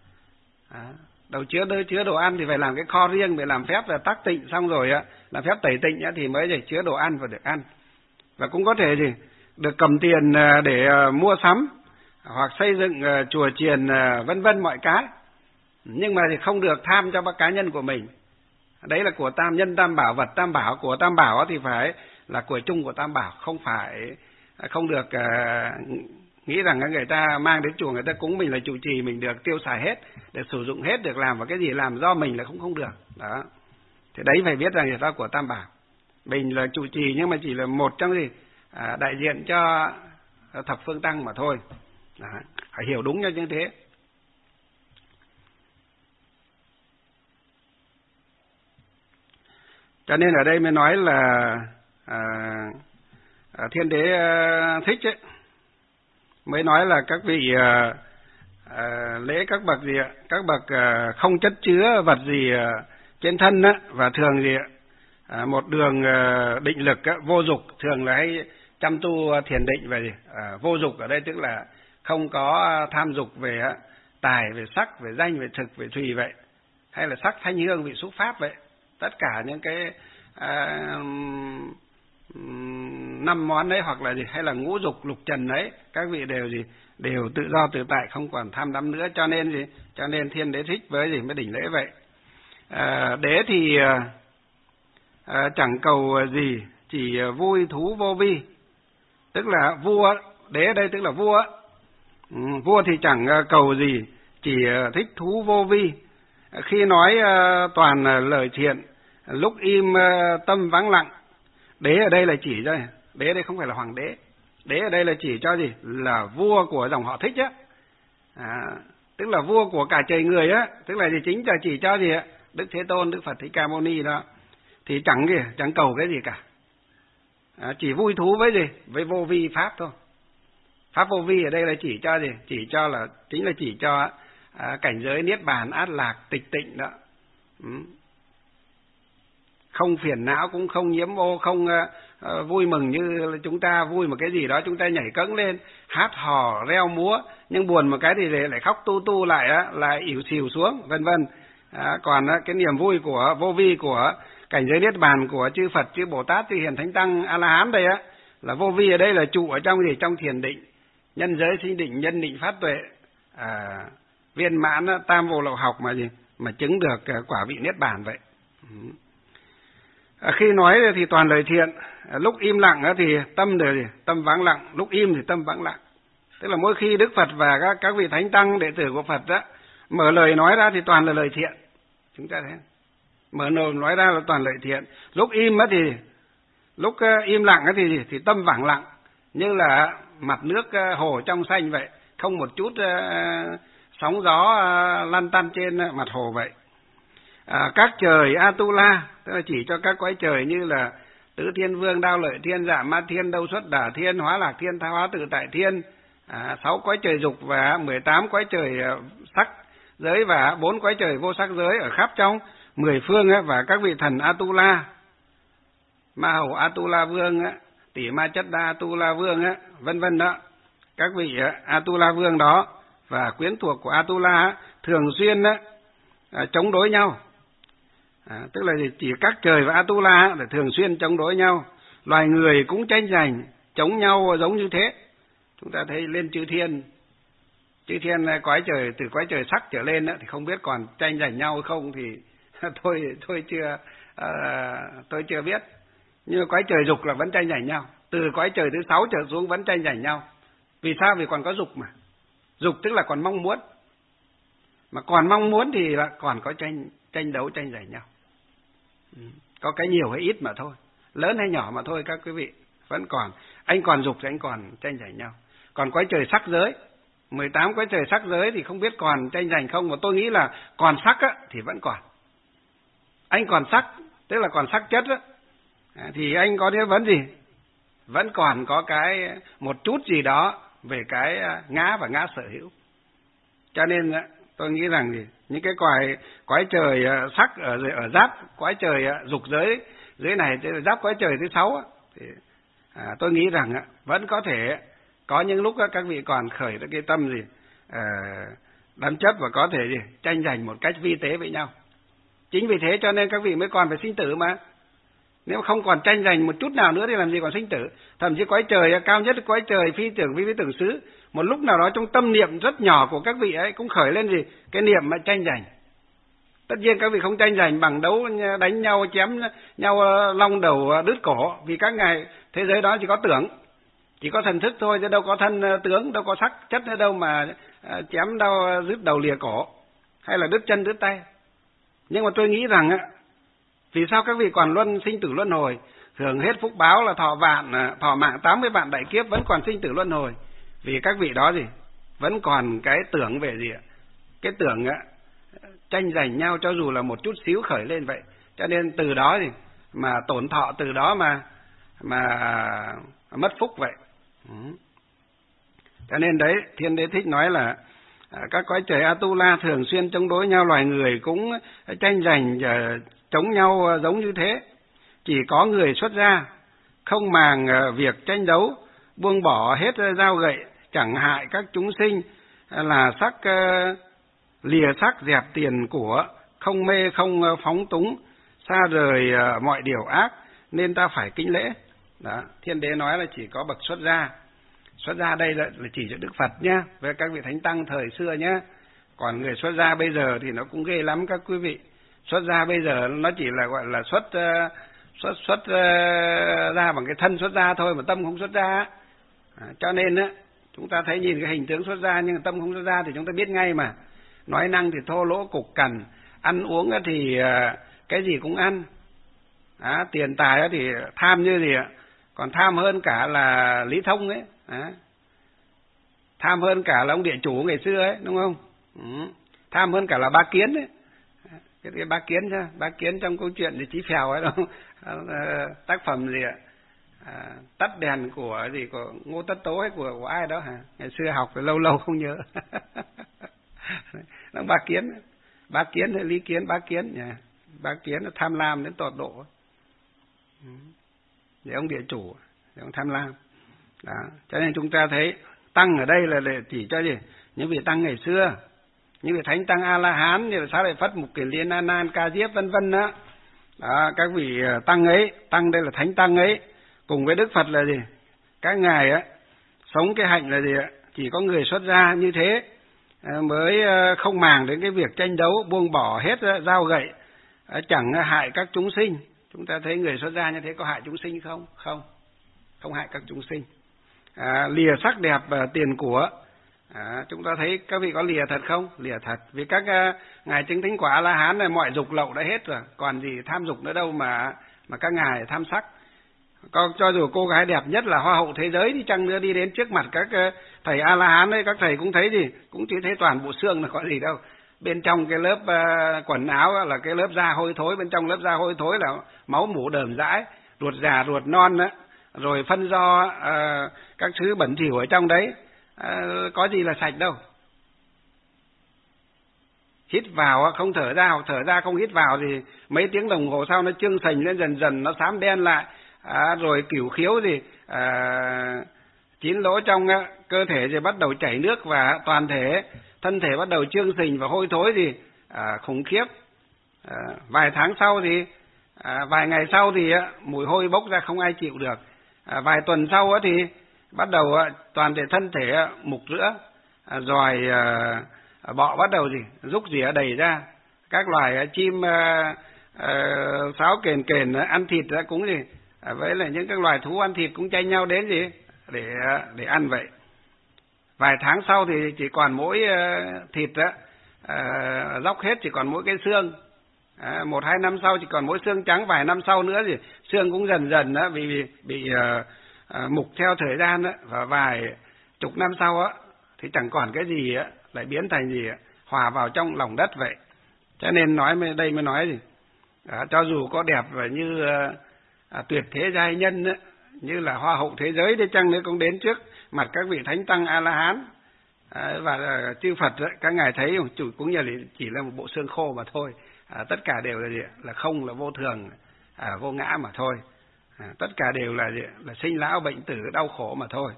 Chứa đồ ăn thì phải làm cái kho riêng, phải làm phép là tác tịnh, xong rồi làm phép tẩy tịnh thì mới chứa đồ ăn và được ăn. Và cũng có thể được cầm tiền để mua sắm hoặc xây dựng chùa chiền vân vân mọi cái, nhưng mà thì không được tham cho cá nhân của mình. Đấy là của nhân tam bảo, vật tam bảo. Của tam bảo thì phải là của chung của tam bảo, không được nghĩ rằng người ta mang đến chùa người ta cúng mình là trụ trì, mình được tiêu xài hết, được sử dụng hết, được làm vào cái gì làm do mình là không được. Đó. Thì đấy phải biết rằng người ta của tam bảo. Mình là trụ trì nhưng mà chỉ là một trong đại diện cho thập phương tăng mà thôi. Đó. Phải hiểu đúng như thế. Cho nên ở đây mới nói là Thiên Đế Thích ấy, mới nói là các vị lễ các bậc gì ạ? Các bậc không chất chứa vật gì trên thân á, và thường gì ạ? Một đường định lực á, vô dục, thường là hay chăm tu thiền định về vô dục ở đây tức là không có tham dục về tài, về sắc, về danh, về thực, về thùy vậy, hay là sắc, thanh, hương, vị, xúc, pháp vậy. Tất cả những cái 5 món đấy, hoặc là gì, hay là ngũ dục, lục trần đấy, các vị đều tự do tự tại, không còn tham đắm nữa. Cho nên Thiên Đế Thích với mới đỉnh lễ vậy. Đế thì chẳng cầu gì, chỉ vui thú vô vi, tức là vua. Đế ở đây tức là vua. Vua thì chẳng cầu gì, chỉ thích thú vô vi. Khi nói toàn lời thiện, lúc im tâm vắng lặng. Đế ở đây là chỉ cho, đế ở đây không phải là hoàng đế. Đế ở đây là chỉ cho gì? Là vua của dòng họ Thích á. Tức là vua của cả trời người á, tức là chính là chỉ cho gì ạ? Đức Thế Tôn, Đức Phật Thích Ca Mâu Ni đó. Thì chẳng cầu cái gì cả. Chỉ vui thú với gì? Với vô vi pháp thôi. Pháp vô vi ở đây là chỉ cho gì? Chính là chỉ cho cảnh giới niết bàn, át lạc, tịch tịnh đó. Không phiền não, cũng không nhiễm ô, không vui mừng như chúng ta vui một cái gì đó chúng ta nhảy cẫng lên, hát hò, reo múa, nhưng buồn một cái thì lại khóc tu lại lại ỉu xìu xuống, vân vân. Còn cái niềm vui của vô vi, của cảnh giới niết bàn của chư Phật, chư Bồ Tát, chư Hiền Thánh Tăng, A La Hán đây là vô vi ở đây là trụ ở trong gì? Trong thiền định, nhân giới sinh định, nhân định phát tuệ, viên mãn tam vô lậu học mà chứng được quả vị niết bàn vậy. Khi nói thì toàn lời thiện, lúc im lặng thì tâm vắng lặng, lúc im thì tâm vắng lặng. Tức là mỗi khi Đức Phật và các vị Thánh Tăng đệ tử của Phật mở lời nói ra thì toàn là lời thiện. Chúng ta thấy mở lời nói ra là toàn lời thiện. Lúc im lúc im lặng thì tâm vắng lặng, như là mặt nước hồ trong xanh vậy, không một chút sóng gió lăn tăn trên mặt hồ vậy. Các trời Atula, tức là chỉ cho các cõi trời như là Tứ Thiên Vương, Đao Lợi Thiên, Dạ Ma Thiên, Đâu Xuất Đả Thiên, Hóa Lạc Thiên, Tha Hóa Tự Tại Thiên, 6 cõi trời dục và 18 cõi trời sắc giới và 4 cõi trời vô sắc giới ở khắp trong 10 phương, và các vị thần Atula Ma Hầu Atula Vương á, Tỷ Ma Chất Đa Atula Vương á, vân vân đó. Các vị Atula Vương đó và quyến thuộc của Atula thường xuyên chống đối nhau. Tức là chỉ các trời và Atula để thường xuyên chống đối nhau. Loài người cũng tranh giành chống nhau giống như thế. Chúng ta thấy lên chư thiên quái trời, từ quái trời sắc trở lên thì không biết còn tranh giành nhau không thì tôi chưa biết. Nhưng quái trời dục là vẫn tranh giành nhau. Từ quái trời thứ 6 trở xuống vẫn tranh giành nhau. Vì sao? Vì còn có dục mà. Dục tức là còn mong muốn. Mà còn mong muốn thì là còn có tranh đấu, tranh giành nhau. Có cái nhiều hay ít mà thôi, lớn hay nhỏ mà thôi các quý vị. Vẫn còn, anh còn dục thì anh còn tranh giành nhau. Còn quái trời sắc giới, 18 quái trời sắc giới thì không biết còn tranh giành không. Mà tôi nghĩ là còn sắc thì vẫn còn. Anh còn sắc, tức là còn sắc chất thì anh có vấn gì? Vẫn còn có cái một chút gì đó về cái ngã và ngã sở hữu. Cho nên tôi nghĩ rằng thì những cái quái trời sắc ở giáp quái trời dục giới dưới này, giáp quái trời thứ 6 thì tôi nghĩ rằng vẫn có thể có những lúc các vị còn khởi được cái tâm đắm chấp và có thể tranh giành một cách vi tế với nhau. Chính vì thế cho nên các vị mới còn phải sinh tử mà. Nếu không còn tranh giành một chút nào nữa thì làm gì còn sinh tử. Thậm chí quái trời cao nhất, quái trời phi tưởng vi tưởng xứ, một lúc nào đó trong tâm niệm rất nhỏ của các vị ấy cũng khởi lên cái niệm mà tranh giành. Tất nhiên các vị không tranh giành bằng đấu đánh nhau, chém nhau long đầu đứt cổ, vì các ngài thế giới đó chỉ có tưởng, chỉ có thần thức thôi, chứ đâu có thân tướng, đâu có sắc chất nữa đâu mà chém đau đứt đầu lìa cổ hay là đứt chân đứt tay. Nhưng mà tôi nghĩ rằng vì sao các vị còn sinh tử luân hồi, hưởng hết phúc báo là thọ mạng 80 vạn đại kiếp vẫn còn sinh tử luân hồi? Vì các vị đó vẫn còn cái tưởng về cái tưởng tranh giành nhau, cho dù là một chút xíu khởi lên vậy. Cho nên từ đó mà tổn thọ, từ đó mà mất phúc vậy. Cho nên đấy, Thiên Đế Thích nói là các cõi trời Atula thường xuyên chống đối nhau, loài người cũng tranh giành chống nhau giống như thế. Chỉ có người xuất gia không màng việc tranh đấu, buông bỏ hết dao gậy, chẳng hại các chúng sinh, là lìa sắc dẹp tiền của, không mê không phóng túng, xa rời mọi điều ác, nên ta phải kính lễ. Đó, Thiên Đế nói là chỉ có bậc xuất gia. Xuất gia đây là chỉ cho Đức Phật nhá, với các vị thánh tăng thời xưa nhá. Còn người xuất gia bây giờ thì nó cũng ghê lắm các quý vị. Xuất gia bây giờ nó chỉ là gọi là xuất ra bằng cái thân xuất gia thôi, mà tâm không xuất gia. Cho nên chúng ta thấy nhìn cái hình tướng xuất gia nhưng tâm không xuất gia thì chúng ta biết ngay mà. Nói năng thì thô lỗ cục cằn, ăn uống thì cái gì cũng ăn. Tiền tài thì tham như gì ạ? Còn tham hơn cả là Lý Thông ấy. Tham hơn cả là ông địa chủ ngày xưa ấy, đúng không? Tham hơn cả là Bá Kiến ấy. Cái Bá Kiến chứ, Bá Kiến trong câu chuyện thì Chí Phèo ấy đâu. Tác phẩm gì ạ? Tắt đèn của Ngô Tất Tố hay của ai đó hả? Ngày xưa học rồi lâu không nhớ. Nó Bá Kiến hay Lý Kiến, Bá Kiến nhỉ? Bá Kiến nó tham lam đến tột độ. Để ông địa chủ, để ông tham lam. Đó. Cho nên chúng ta thấy tăng ở đây là để chỉ cho những vị tăng ngày xưa, những vị thánh tăng A La Hán như là Xá Lợi Phất, Mục Kiền Liên, A Nan, Ca Diếp vân vân đó. Các vị tăng ấy, tăng đây là thánh tăng ấy, cùng với Đức Phật là các ngài sống cái hạnh là chỉ có người xuất gia như thế mới không màng đến cái việc tranh đấu, buông bỏ hết dao gậy, chẳng hại các chúng sinh. Chúng ta thấy người xuất gia như thế có hại chúng sinh không? Không hại các chúng sinh. Lìa sắc đẹp tiền của. Chúng ta thấy các vị có lìa thật không? Lìa thật. Vì các ngài chứng thánh quả A-la-hán này mọi dục lậu đã hết rồi, còn gì tham dục nữa đâu mà các ngài tham sắc. Cho dù cô gái đẹp nhất là hoa hậu thế giới đi chăng nữa, đi đến trước mặt các thầy A-la-hán đấy, các thầy cũng thấy cũng chỉ thấy toàn bộ xương là có gì đâu. Bên trong cái lớp quần áo là cái lớp da hôi thối, bên trong lớp da hôi thối là máu mủ đờm dãi, ruột già ruột non đó, rồi phân do các thứ bẩn thỉu ở trong đấy, có gì là sạch đâu. Hít vào không thở ra, hoặc thở ra không hít vào thì mấy tiếng đồng hồ sau nó chưng sình lên, dần dần nó xám đen lại, rồi cửu khiếu gì 9 lỗ trong cơ thể thì bắt đầu chảy nước và toàn thể thân thể bắt đầu chương sình và hôi thối gì khủng khiếp. Vài tháng sau thì vài ngày sau thì mùi hôi bốc ra không ai chịu được. Vài tuần sau thì bắt đầu toàn thể thân thể mục rữa, rồi bọ bắt đầu rúc rỉa đầy ra. Các loài chim sáo kền kền ăn thịt cũng với là những các loài thú ăn thịt cũng tranh nhau đến để ăn vậy. Vài tháng sau thì chỉ còn mỗi thịt dóc hết, chỉ còn mỗi cái xương. 1-2 năm sau chỉ còn mỗi xương trắng, vài năm sau nữa thì xương cũng dần dần bị mục theo thời gian và vài chục năm sau thì chẳng còn cái gì lại biến thành hòa vào trong lòng đất vậy. Cho nên đây mới nói cho dù có đẹp và như tuyệt thế giai nhân như là hoa hậu thế giới đi chăng nữa cũng đến trước mặt các vị thánh tăng A La Hán và chư Phật các ngài thấy cũng như là chỉ là một bộ xương khô mà thôi. Tất cả đều là không, là vô thường, vô ngã mà thôi. Tất cả đều là sinh lão bệnh tử đau khổ mà thôi.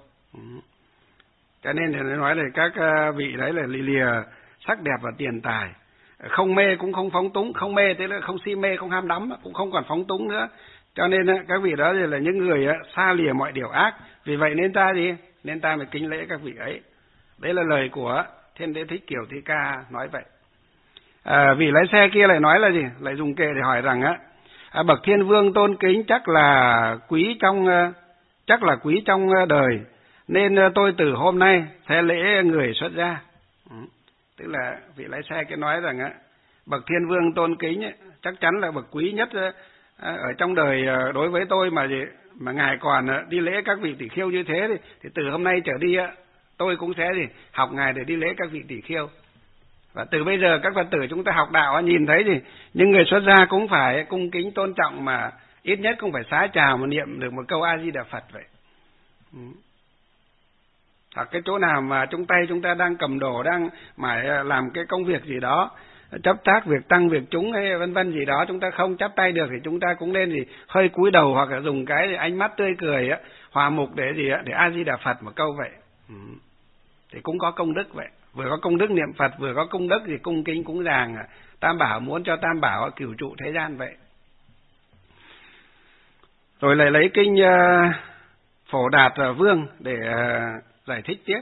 Cho nên thì nói là các vị đấy là lìa sắc đẹp và tiền tài, không mê cũng không phóng túng, không mê thế là không si mê, không ham đắm, cũng không còn phóng túng nữa. Cho nên các vị đó là những người xa lìa mọi điều ác. Vì vậy nên ta mới kính lễ các vị ấy. Đấy là lời của Thiên Đế Thích Kiều Thi Ca nói vậy. Vị lái xe kia lại nói là lại dùng kệ để hỏi rằng bậc Thiên Vương tôn kính chắc là quý trong đời, nên tôi từ hôm nay sẽ lễ người xuất gia. Tức là vị lái xe kia nói rằng bậc Thiên Vương tôn kính chắc chắn là bậc quý nhất ở trong đời đối với tôi, mà ngài còn đi lễ các vị tỷ khiêu như thế thì từ hôm nay trở đi tôi cũng sẽ học ngài để đi lễ các vị tỷ khiêu. Và từ bây giờ các Phật tử chúng ta học đạo nhìn thấy những người xuất gia cũng phải cung kính tôn trọng, mà ít nhất cũng phải xá chào mà niệm được một câu A Di Đà Phật vậy. Hoặc cái chỗ nào mà chúng ta đang cầm đồ, đang mải làm cái công việc gì đó, chấp tác việc tăng việc chúng hay vân vân gì đó, chúng ta không chắp tay được thì chúng ta cũng nên hơi cúi đầu, hoặc là dùng cái ánh mắt tươi cười hòa mục để A Di Đà Phật một câu vậy. Thì cũng có công đức vậy, vừa có công đức niệm Phật, vừa có công đức cung kính cúng dường Tam Bảo, muốn cho Tam Bảo cửu trụ thế gian vậy. Rồi lại lấy kinh Phổ Đạt Vương để giải thích tiếp.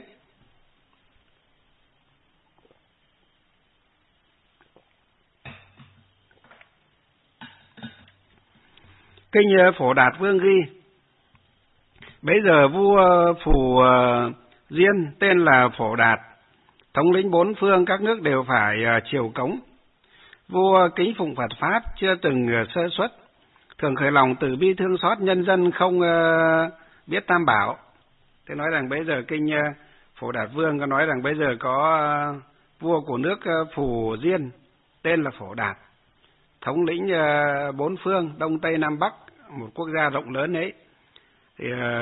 Kinh Phổ Đạt Vương ghi: bấy giờ vua Phù Diên tên là Phổ Đạt, thống lĩnh 4 phương các nước đều phải triều cống. Vua kính phụng Phật pháp, chưa từng sơ suất, thường khởi lòng từ bi thương xót nhân dân không biết Tam Bảo. Thế nói rằng bây giờ kinh Phổ Đạt Vương có nói rằng bây giờ có vua của nước Phù Diên tên là Phổ Đạt, thống lĩnh 4 phương Đông Tây Nam Bắc, một quốc gia rộng lớn ấy. Thì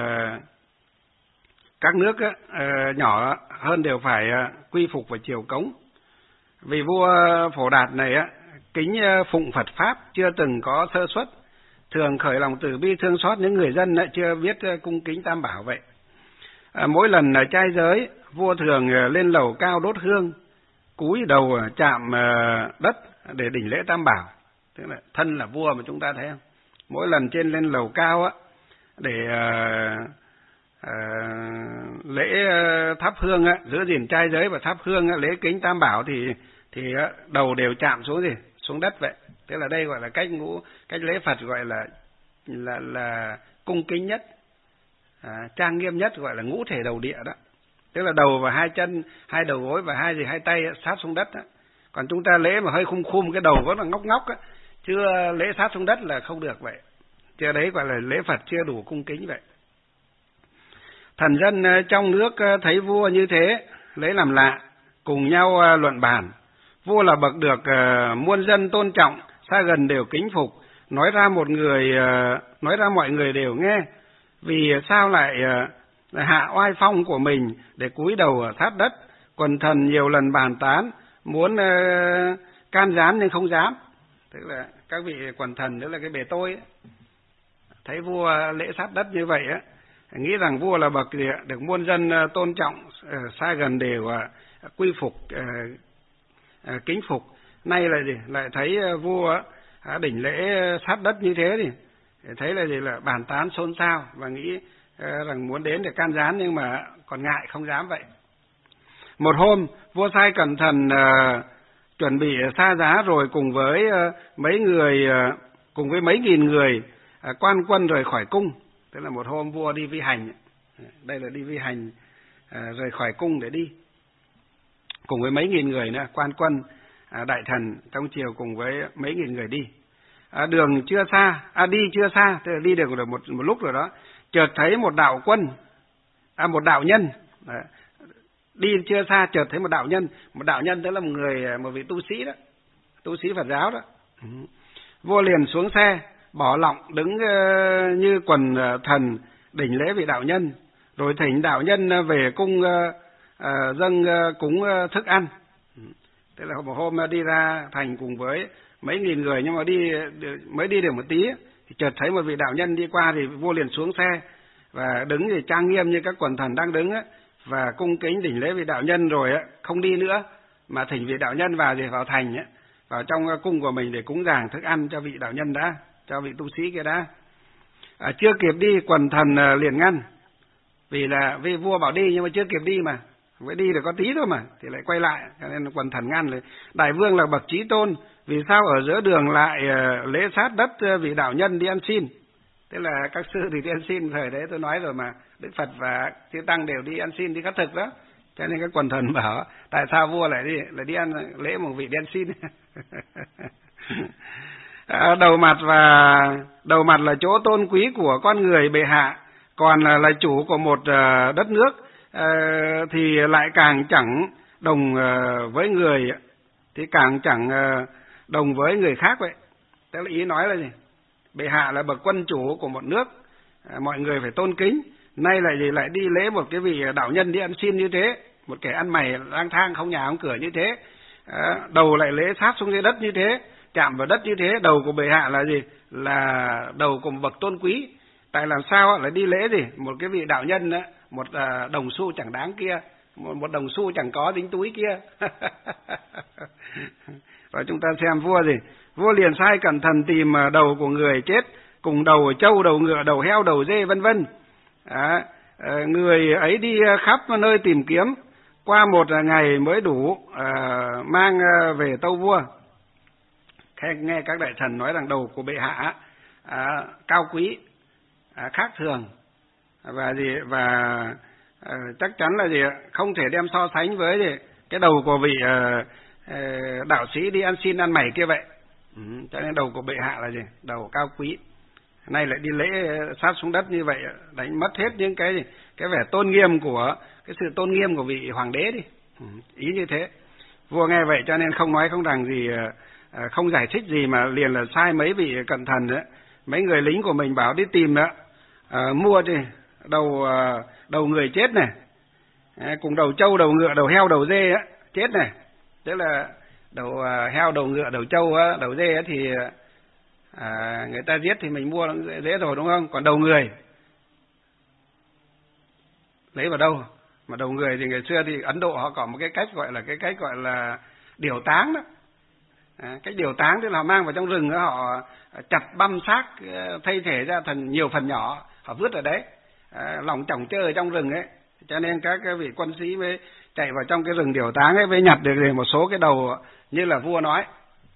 các nước nhỏ hơn đều phải quy phục và triều cống. Vì vua Phổ Đạt này kính phụng Phật pháp, chưa từng có sơ suất, thường khởi lòng từ bi thương xót những người dân chưa biết cung kính Tam Bảo vậy. Mỗi lần trai giới, vua thường lên lầu cao đốt hương, cúi đầu chạm đất để đỉnh lễ Tam Bảo. Tức là thân là vua mà chúng ta thấy không? Mỗi lần lên lầu cao để lễ thắp hương giữ gìn trai giới và thắp hương lễ kính Tam Bảo thì đầu đều chạm xuống đất vậy. Tức là đây gọi là cách lễ Phật gọi là cung kính nhất, trang nghiêm nhất, gọi là ngũ thể đầu địa đó. Tức là đầu và hai chân, hai đầu gối và hai tay sát xuống đất đó. Còn chúng ta lễ mà hơi khum cái đầu vẫn là ngóc chưa lễ sát xuống đất là không được vậy. Chưa đấy gọi là lễ Phật chưa đủ cung kính vậy. Thần dân trong nước thấy vua như thế, lấy làm lạ, cùng nhau luận bàn. Vua là bậc được muôn dân tôn trọng, xa gần đều kính phục, nói ra mọi người đều nghe. Vì sao lại hạ oai phong của mình để cúi đầu sát đất? Quần thần nhiều lần bàn tán, muốn can gián nhưng không dám. Tức là các vị quần thần, tức là cái bề tôi ấy. thấy vua lễ sát đất như vậy á, nghĩ rằng vua là bậc được muôn dân tôn trọng, xa gần đều quy phục, kính phục. Nay là lại thấy vua đỉnh lễ sát đất như thế thì thấy là bàn tán xôn xao và nghĩ rằng muốn đến để can gián, nhưng mà còn ngại không dám vậy. Một hôm vua sai cẩn thận chuẩn bị xa giá, rồi cùng với mấy nghìn người quan quân rời khỏi cung. Tức là một hôm vua đi vi hành, đây là đi vi hành, rời khỏi cung để đi cùng với mấy nghìn người nữa, quan quân, đại thần trong triều cùng với mấy nghìn người đi. Đường chưa xa, đi chưa xa, tức là đi được một lúc rồi đó, chợt thấy một đạo quân, một đạo nhân. Đi chưa xa chợt thấy một đạo nhân tức là một vị tu sĩ đó, tu sĩ Phật giáo đó. Vua liền xuống xe, bỏ lọng đứng như quần thần đỉnh lễ vị đạo nhân, rồi thỉnh đạo nhân về cung dâng cúng thức ăn. Tức là một hôm đi ra thành cùng với mấy nghìn người, nhưng mà mới đi được một tí thì chợt thấy một vị đạo nhân đi qua, thì vua liền xuống xe và đứng thì trang nghiêm như các quần thần đang đứng á, và cung kính đỉnh lễ vị đạo nhân, rồi á không đi nữa mà thỉnh vị đạo nhân vào thành á, vào trong cung của mình để cúng dường thức ăn cho vị đạo nhân đã, cho vị tu sĩ kia đã. Chưa kịp đi quần thần liền ngăn, vì vua bảo đi nhưng mà chưa kịp đi mà, mới đi được có tí thôi mà thì lại quay lại, cho nên quần thần ngănเลย. Đại vương là bậc chí tôn, vì sao ở giữa đường lại lễ sát đất vị đạo nhân đi ăn xin? Tức là các sư thì đi ăn xin, thời đấy tôi nói rồi mà, Đức Phật và chư tăng đều đi ăn xin, đi khất thực đó. Cho nên các quần thần bảo tại sao vua lại đi ăn lễ một vị đi ăn xin? Đầu mặt là chỗ tôn quý của con người bệ hạ, còn là chủ của một đất nước thì lại càng chẳng đồng với người, thì càng chẳng đồng với người khác vậy. Tức là ý nói là gì? Bệ hạ là bậc quân chủ của một nước, mọi người phải tôn kính. Nay lại đi lễ một cái vị đạo nhân đi ăn xin như thế, một kẻ ăn mày lang thang không nhà không cửa như thế, đầu lại lễ sát xuống dưới đất như thế, chạm vào đất như thế. Đầu của bệ hạ là gì? Là đầu của một bậc tôn quý. Tại làm sao lại đi lễ gì? Một cái vị đạo nhân đó, một đồng xu chẳng đáng kia, một đồng xu chẳng có dính túi kia. Và chúng ta xem vua gì? Vua liền sai cẩn thận tìm đầu của người chết, cùng đầu trâu, đầu ngựa, đầu heo, đầu dê vân vân. Người ấy đi khắp nơi tìm kiếm, qua một ngày mới đủ mang về tâu vua. Nghe các đại thần nói rằng đầu của bệ hạ cao quý, khác thường, và chắc chắn là gì, không thể đem so sánh với cái đầu của vị đạo sĩ đi ăn xin ăn mày kia vậy. Cho nên đầu của bệ hạ là gì? Đầu cao quý. Nay lại đi lễ sát xuống đất như vậy, đánh mất hết những cái vẻ tôn nghiêm của cái sự tôn nghiêm của vị hoàng đế đi. Ý như thế. Vua nghe vậy cho nên không nói không rằng gì, không giải thích gì, mà liền là sai mấy vị cận thần đó, mấy người lính của mình bảo đi tìm đó, mua đi đầu người chết này, cùng đầu trâu, đầu ngựa, đầu heo, đầu dê á, chết này. Tức là đầu heo, đầu ngựa, đầu trâu, đầu dê thì người ta giết thì mình mua dễ rồi đúng không? Còn đầu người lấy vào đâu? Mà đầu người thì ngày xưa thì Ấn Độ họ có một cái cách gọi là điều táng đó. Cách điều táng tức là họ mang vào trong rừng đó, họ chặt băm xác thay thể ra thành nhiều phần nhỏ, họ vứt ở đấy, lỏng chỏng chơi ở trong rừng ấy. Cho nên các vị quân sĩ mới chạy vào trong cái rừng điều táng ấy, mới nhặt được một số cái đầu như là vua nói.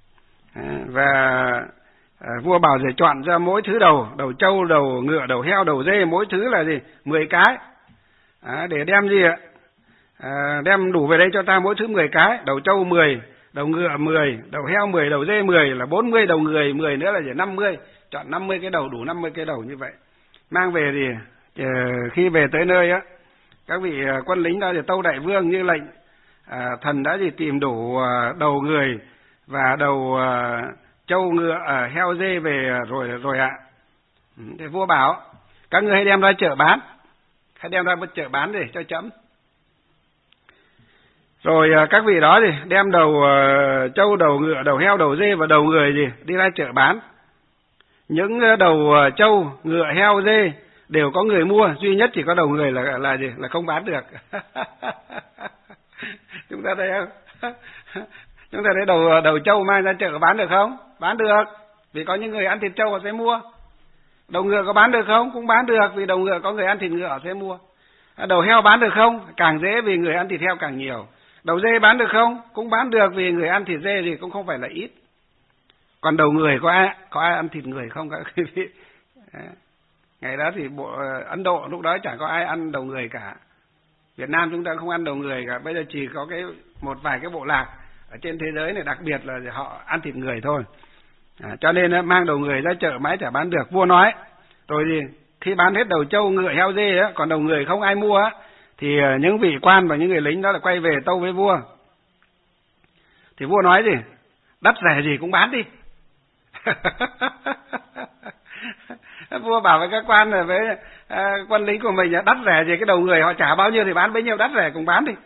Và vua bảo để chọn ra mỗi thứ đầu trâu, đầu ngựa, đầu heo, đầu dê, mỗi thứ là gì? 10 cái. Để đem gì ạ? Đem đủ về đây cho ta mỗi thứ 10 cái, đầu trâu 10, đầu ngựa 10, đầu heo 10, đầu dê 10 là 40, đầu người 10 nữa là 50, chọn 50 cái đầu, đủ 50 cái đầu như vậy. Mang về thì khi về tới nơi á, các vị quân lính đã tâu đại vương như lệnh, thần đã tìm đủ đầu người và đầu trâu ngựa, heo dê về rồi ạ. Thì vua bảo các ngươi hãy đem ra chợ bán, để cho chấm. Rồi các vị đó thì đem đầu trâu, đầu ngựa, đầu heo, đầu dê và đầu người đi ra chợ bán. những đầu trâu, ngựa, heo, dê đều có người mua, duy nhất chỉ có đầu người là gì? Là không bán được. Chúng ta thấy không? Chúng ta thấy đầu trâu mang ra chợ bán được không? Bán được, vì có những người ăn thịt trâu họ sẽ mua. Đầu ngựa có bán được không? Cũng bán được, vì đầu ngựa có người ăn thịt ngựa họ sẽ mua. Đầu heo bán được không? Càng dễ, vì người ăn thịt heo càng nhiều. Đầu dê bán được không? Cũng bán được, vì người ăn thịt dê thì cũng không phải là ít. Còn đầu người có ai ăn thịt người không các quý vị? Ngày đó thì Ấn Độ lúc đó chẳng có ai ăn đầu người cả. Việt Nam chúng ta không ăn đầu người cả. Bây giờ chỉ có một vài cái bộ lạc ở trên thế giới này đặc biệt là họ ăn thịt người thôi. Cho nên mang đầu người ra chợ mãi chả bán được. Vua nói rồi thì khi bán hết đầu trâu, ngựa, heo, dê á, còn đầu người không ai mua á, thì những vị quan và những người lính đó là quay về tâu với vua. Thì vua nói gì? Đắt rẻ gì cũng bán đi. Vua bảo với các quan rồi với quân lính của mình, đắt rẻ gì cái đầu người họ trả bao nhiêu thì bán bấy nhiêu, đắt rẻ cũng bán đi.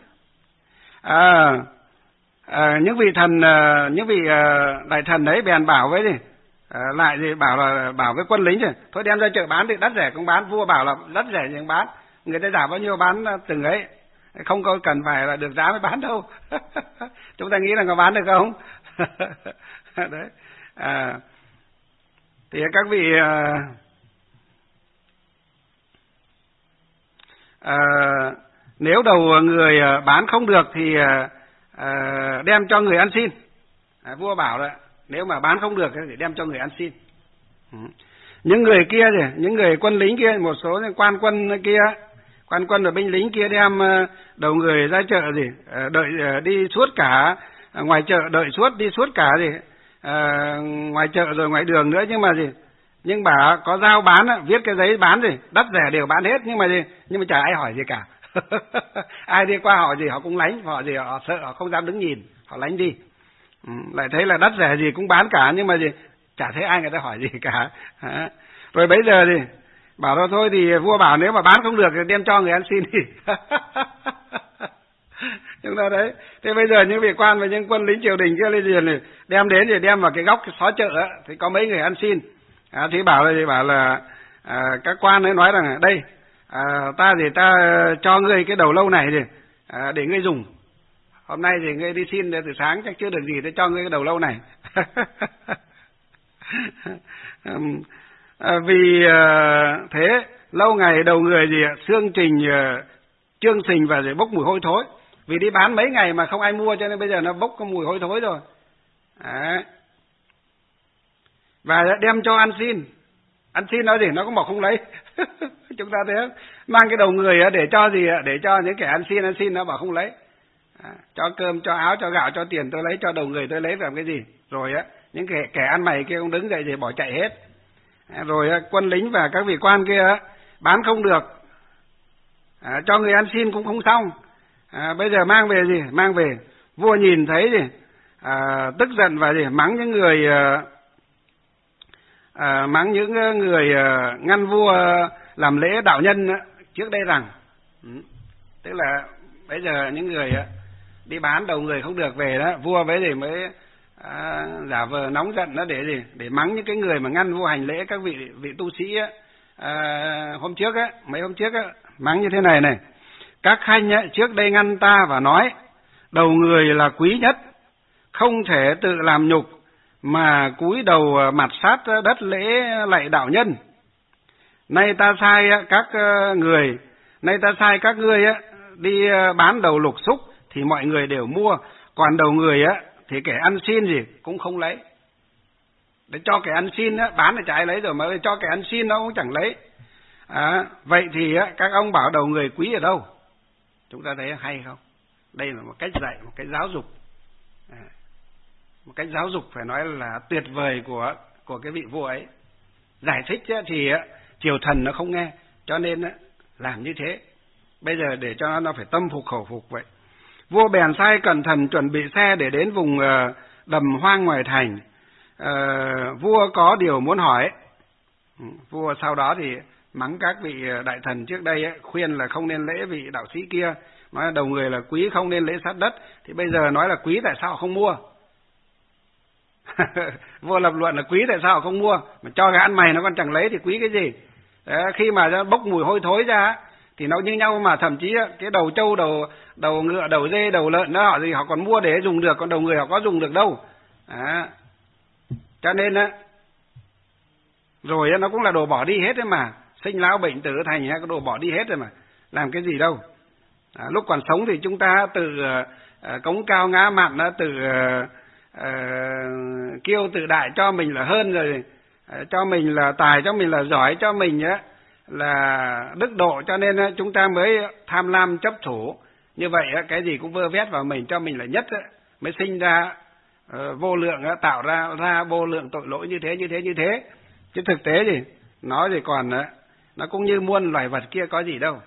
Những vị đại thần đấy bèn bảo với gì? Lại thì bảo với quân lính rồi, thôi đem ra chợ bán thì đắt rẻ cũng bán. Vua bảo là đắt rẻ gì cũng bán, người ta trả bao nhiêu bán từng ấy, không có cần phải là được giá mới bán đâu. Chúng ta nghĩ là có bán được không? Đấy. Thì các vị nếu đầu người bán không được thì đem cho người ăn xin. Vua bảo là nếu mà bán không được thì đem cho người ăn xin. Những người kia thì những người quân lính kia, một số quan quân kia, quan quân và binh lính kia đem đầu người ra chợ gì, đợi đi suốt cả ngoài chợ, đợi đi suốt cả gì ngoài chợ rồi ngoài đường nữa, nhưng mà gì, nhưng bà có giao bán, viết cái giấy bán gì đắt rẻ đều bán hết, nhưng mà chả ai hỏi gì cả. Ai đi qua họ gì họ cũng lánh, họ gì họ sợ, họ không dám đứng nhìn, họ lánh đi. Lại thấy là đắt rẻ gì cũng bán cả, nhưng mà gì chả thấy ai người ta hỏi gì cả. Rồi bây giờ thì bảo đó thôi, thì vua bảo nếu mà bán không được thì đem cho người ăn xin đi. Chúng ta đấy. Thế bây giờ những vị quan và những quân lính triều đình kia lên liền đem đến thì đem vào cái góc cái xó chợ ấy, thì có mấy người ăn xin. Thì bảo là các quan ấy nói rằng đây ta cho ngươi cái đầu lâu này để ngươi dùng. Hôm nay thì ngươi đi xin từ sáng chắc chưa được gì, tôi cho ngươi cái đầu lâu này. Vì thế lâu ngày đầu người gì xương trình chương sình và bốc mùi hôi thối. Vì đi bán mấy ngày mà không ai mua cho nên bây giờ nó bốc có mùi hôi thối rồi. Và đem cho ăn xin. Ăn xin nói gì nó cũng bảo không lấy. Chúng ta thấy mang cái đầu người để cho gì, để cho những kẻ ăn xin nó bảo không lấy. Cho cơm, cho áo, cho gạo, cho tiền tôi lấy, cho đầu người tôi lấy làm cái gì. Rồi những kẻ ăn mày kia cũng đứng dậy thì bỏ chạy hết. Rồi quân lính và các vị quan kia bán không được, cho người ăn xin cũng không xong. Bây giờ mang về gì? Mang về vua nhìn thấy gì tức giận và gì mắng những người ngăn vua làm lễ đạo nhân trước đây rằng, tức là bây giờ những người đi bán đầu người không được về đó, vua với gì mới giả vờ nóng giận đó để gì, để mắng những cái người mà ngăn vua hành lễ, các vị tu sĩ hôm trước mấy hôm trước mắng như thế này: các khanh trước đây ngăn ta và nói đầu người là quý nhất, không thể tự làm nhục mà cúi đầu mặt sát đất lễ lạy đạo nhân. Nay ta sai các ngươi đi bán đầu lục xúc thì mọi người đều mua, còn đầu người thì kẻ ăn xin gì cũng không lấy. Để cho kẻ ăn xin bán thì chả ai lấy rồi, mà cho kẻ ăn xin nó cũng chẳng lấy. Vậy thì các ông bảo đầu người quý ở đâu? Chúng ta thấy hay không? Đây là một cách dạy, một cách giáo dục, một cách giáo dục phải nói là tuyệt vời của cái vị vua ấy. Giải thích thì triều thần nó không nghe, cho nên làm như thế. Bây giờ để cho nó phải tâm phục khẩu phục vậy. Vua bèn sai cẩn thận chuẩn bị xe để đến vùng đầm hoang ngoài thành. Vua có điều muốn hỏi. Vua sau đó thì mắng các vị đại thần trước đây khuyên là không nên lễ vị đạo sĩ kia, nói đầu người là quý không nên lễ sát đất, thì bây giờ nói là quý tại sao không mua? Vua lập luận là quý tại sao không mua, mà cho gà ăn mày nó còn chẳng lấy thì quý cái gì. Đấy, khi mà nó bốc mùi hôi thối ra thì nó như nhau, mà thậm chí cái đầu trâu, đầu ngựa, đầu dê, đầu lợn đó họ còn mua để dùng được, còn đầu người họ có dùng được đâu. Cho nên rồi nó cũng là đồ bỏ đi hết đấy mà, sinh lão bệnh tử thành hay có đồ bỏ đi hết rồi mà, làm cái gì đâu. Lúc còn sống thì chúng ta tự cống cao ngã mạn, tự kiêu tự đại cho mình là hơn rồi, cho mình là tài, cho mình là giỏi, cho mình là đức độ, cho nên chúng ta mới tham lam chấp thủ. Như vậy cái gì cũng vơ vét vào mình, cho mình là nhất, mới sinh ra vô lượng, tạo ra vô lượng tội lỗi như thế. Chứ thực tế gì nó thì còn nó cũng như muôn loài vật kia có gì đâu.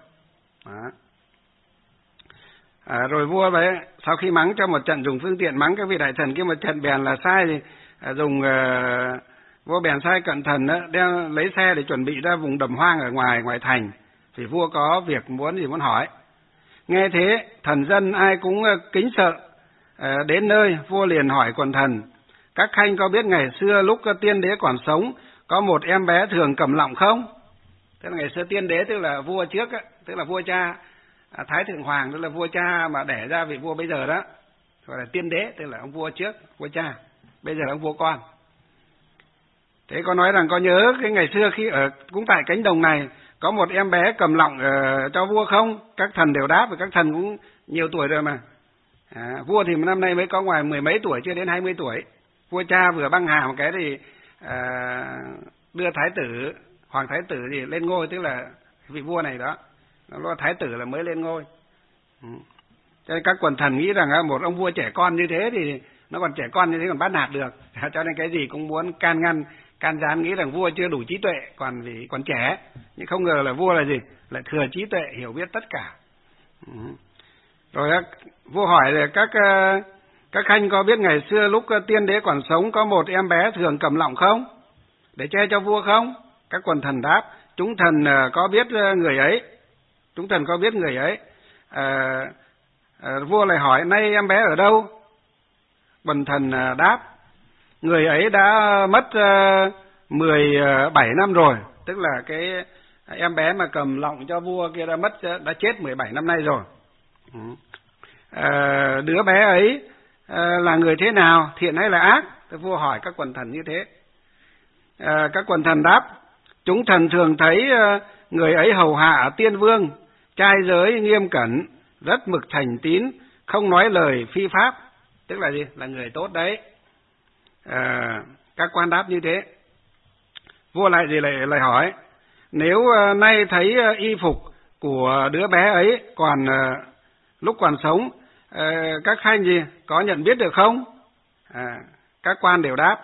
Rồi vua vậy sau khi mắng cho một trận, dùng phương tiện mắng các vị đại thần kia một trận bèn là sai, thì dùng vua bèn sai cận thần đem lấy xe để chuẩn bị ra vùng đầm hoang ở ngoài thành, thì vua có việc muốn hỏi. Nghe thế thần dân ai cũng kính sợ. Đến nơi vua liền hỏi quần thần: các khanh có biết ngày xưa lúc tiên đế còn sống có một em bé thường cầm lọng không? Tức là ngày xưa tiên đế tức là vua trước, tức là vua cha Thái Thượng Hoàng, tức là vua cha mà đẻ ra vị vua bây giờ đó, gọi là tiên đế, tức là ông vua trước, vua cha, bây giờ là ông vua con. Thế có nói rằng có nhớ cái ngày xưa khi ở cũng tại cánh đồng này có một em bé cầm lọng cho vua không? Các thần đều đáp, và các thần cũng nhiều tuổi rồi mà. Vua thì năm nay mới có ngoài 10 mấy tuổi, chưa đến 20 tuổi. Vua cha vừa băng hà một cái thì đưa thái tử, hoàng thái tử gì lên ngôi, tức là vị vua này đó, nó thái tử là mới lên ngôi. Cho nên các quần thần nghĩ rằng một ông vua trẻ con như thế thì nó còn trẻ con như thế còn bắt nạt được, cho nên cái gì cũng muốn can ngăn, can gián, nghĩ rằng vua chưa đủ trí tuệ, còn trẻ. Nhưng không ngờ là vua là gì, lại thừa trí tuệ, hiểu biết tất cả. Rồi vua hỏi là các khanh có biết ngày xưa lúc tiên đế còn sống có một em bé thường cầm lọng không, để che cho vua không? Các quần thần đáp: chúng thần có biết người ấy. Chúng thần có biết người ấy. Vua lại hỏi: nay em bé ở đâu? Quần thần đáp: người ấy đã mất 17 năm rồi. Tức là cái em bé mà cầm lọng cho vua kia đã chết 17 năm nay rồi. Đứa bé ấy là người thế nào, thiện hay là ác? Vua hỏi các quần thần như thế. Các quần thần đáp: chúng thần thường thấy người ấy hầu hạ tiên vương, trai giới nghiêm cẩn, rất mực thành tín, không nói lời phi pháp. Tức là gì? Là người tốt đấy. Các quan đáp như thế. Vua lại hỏi: nếu nay thấy y phục của đứa bé ấy lúc còn sống, các khanh gì có nhận biết được không? Các quan đều đáp: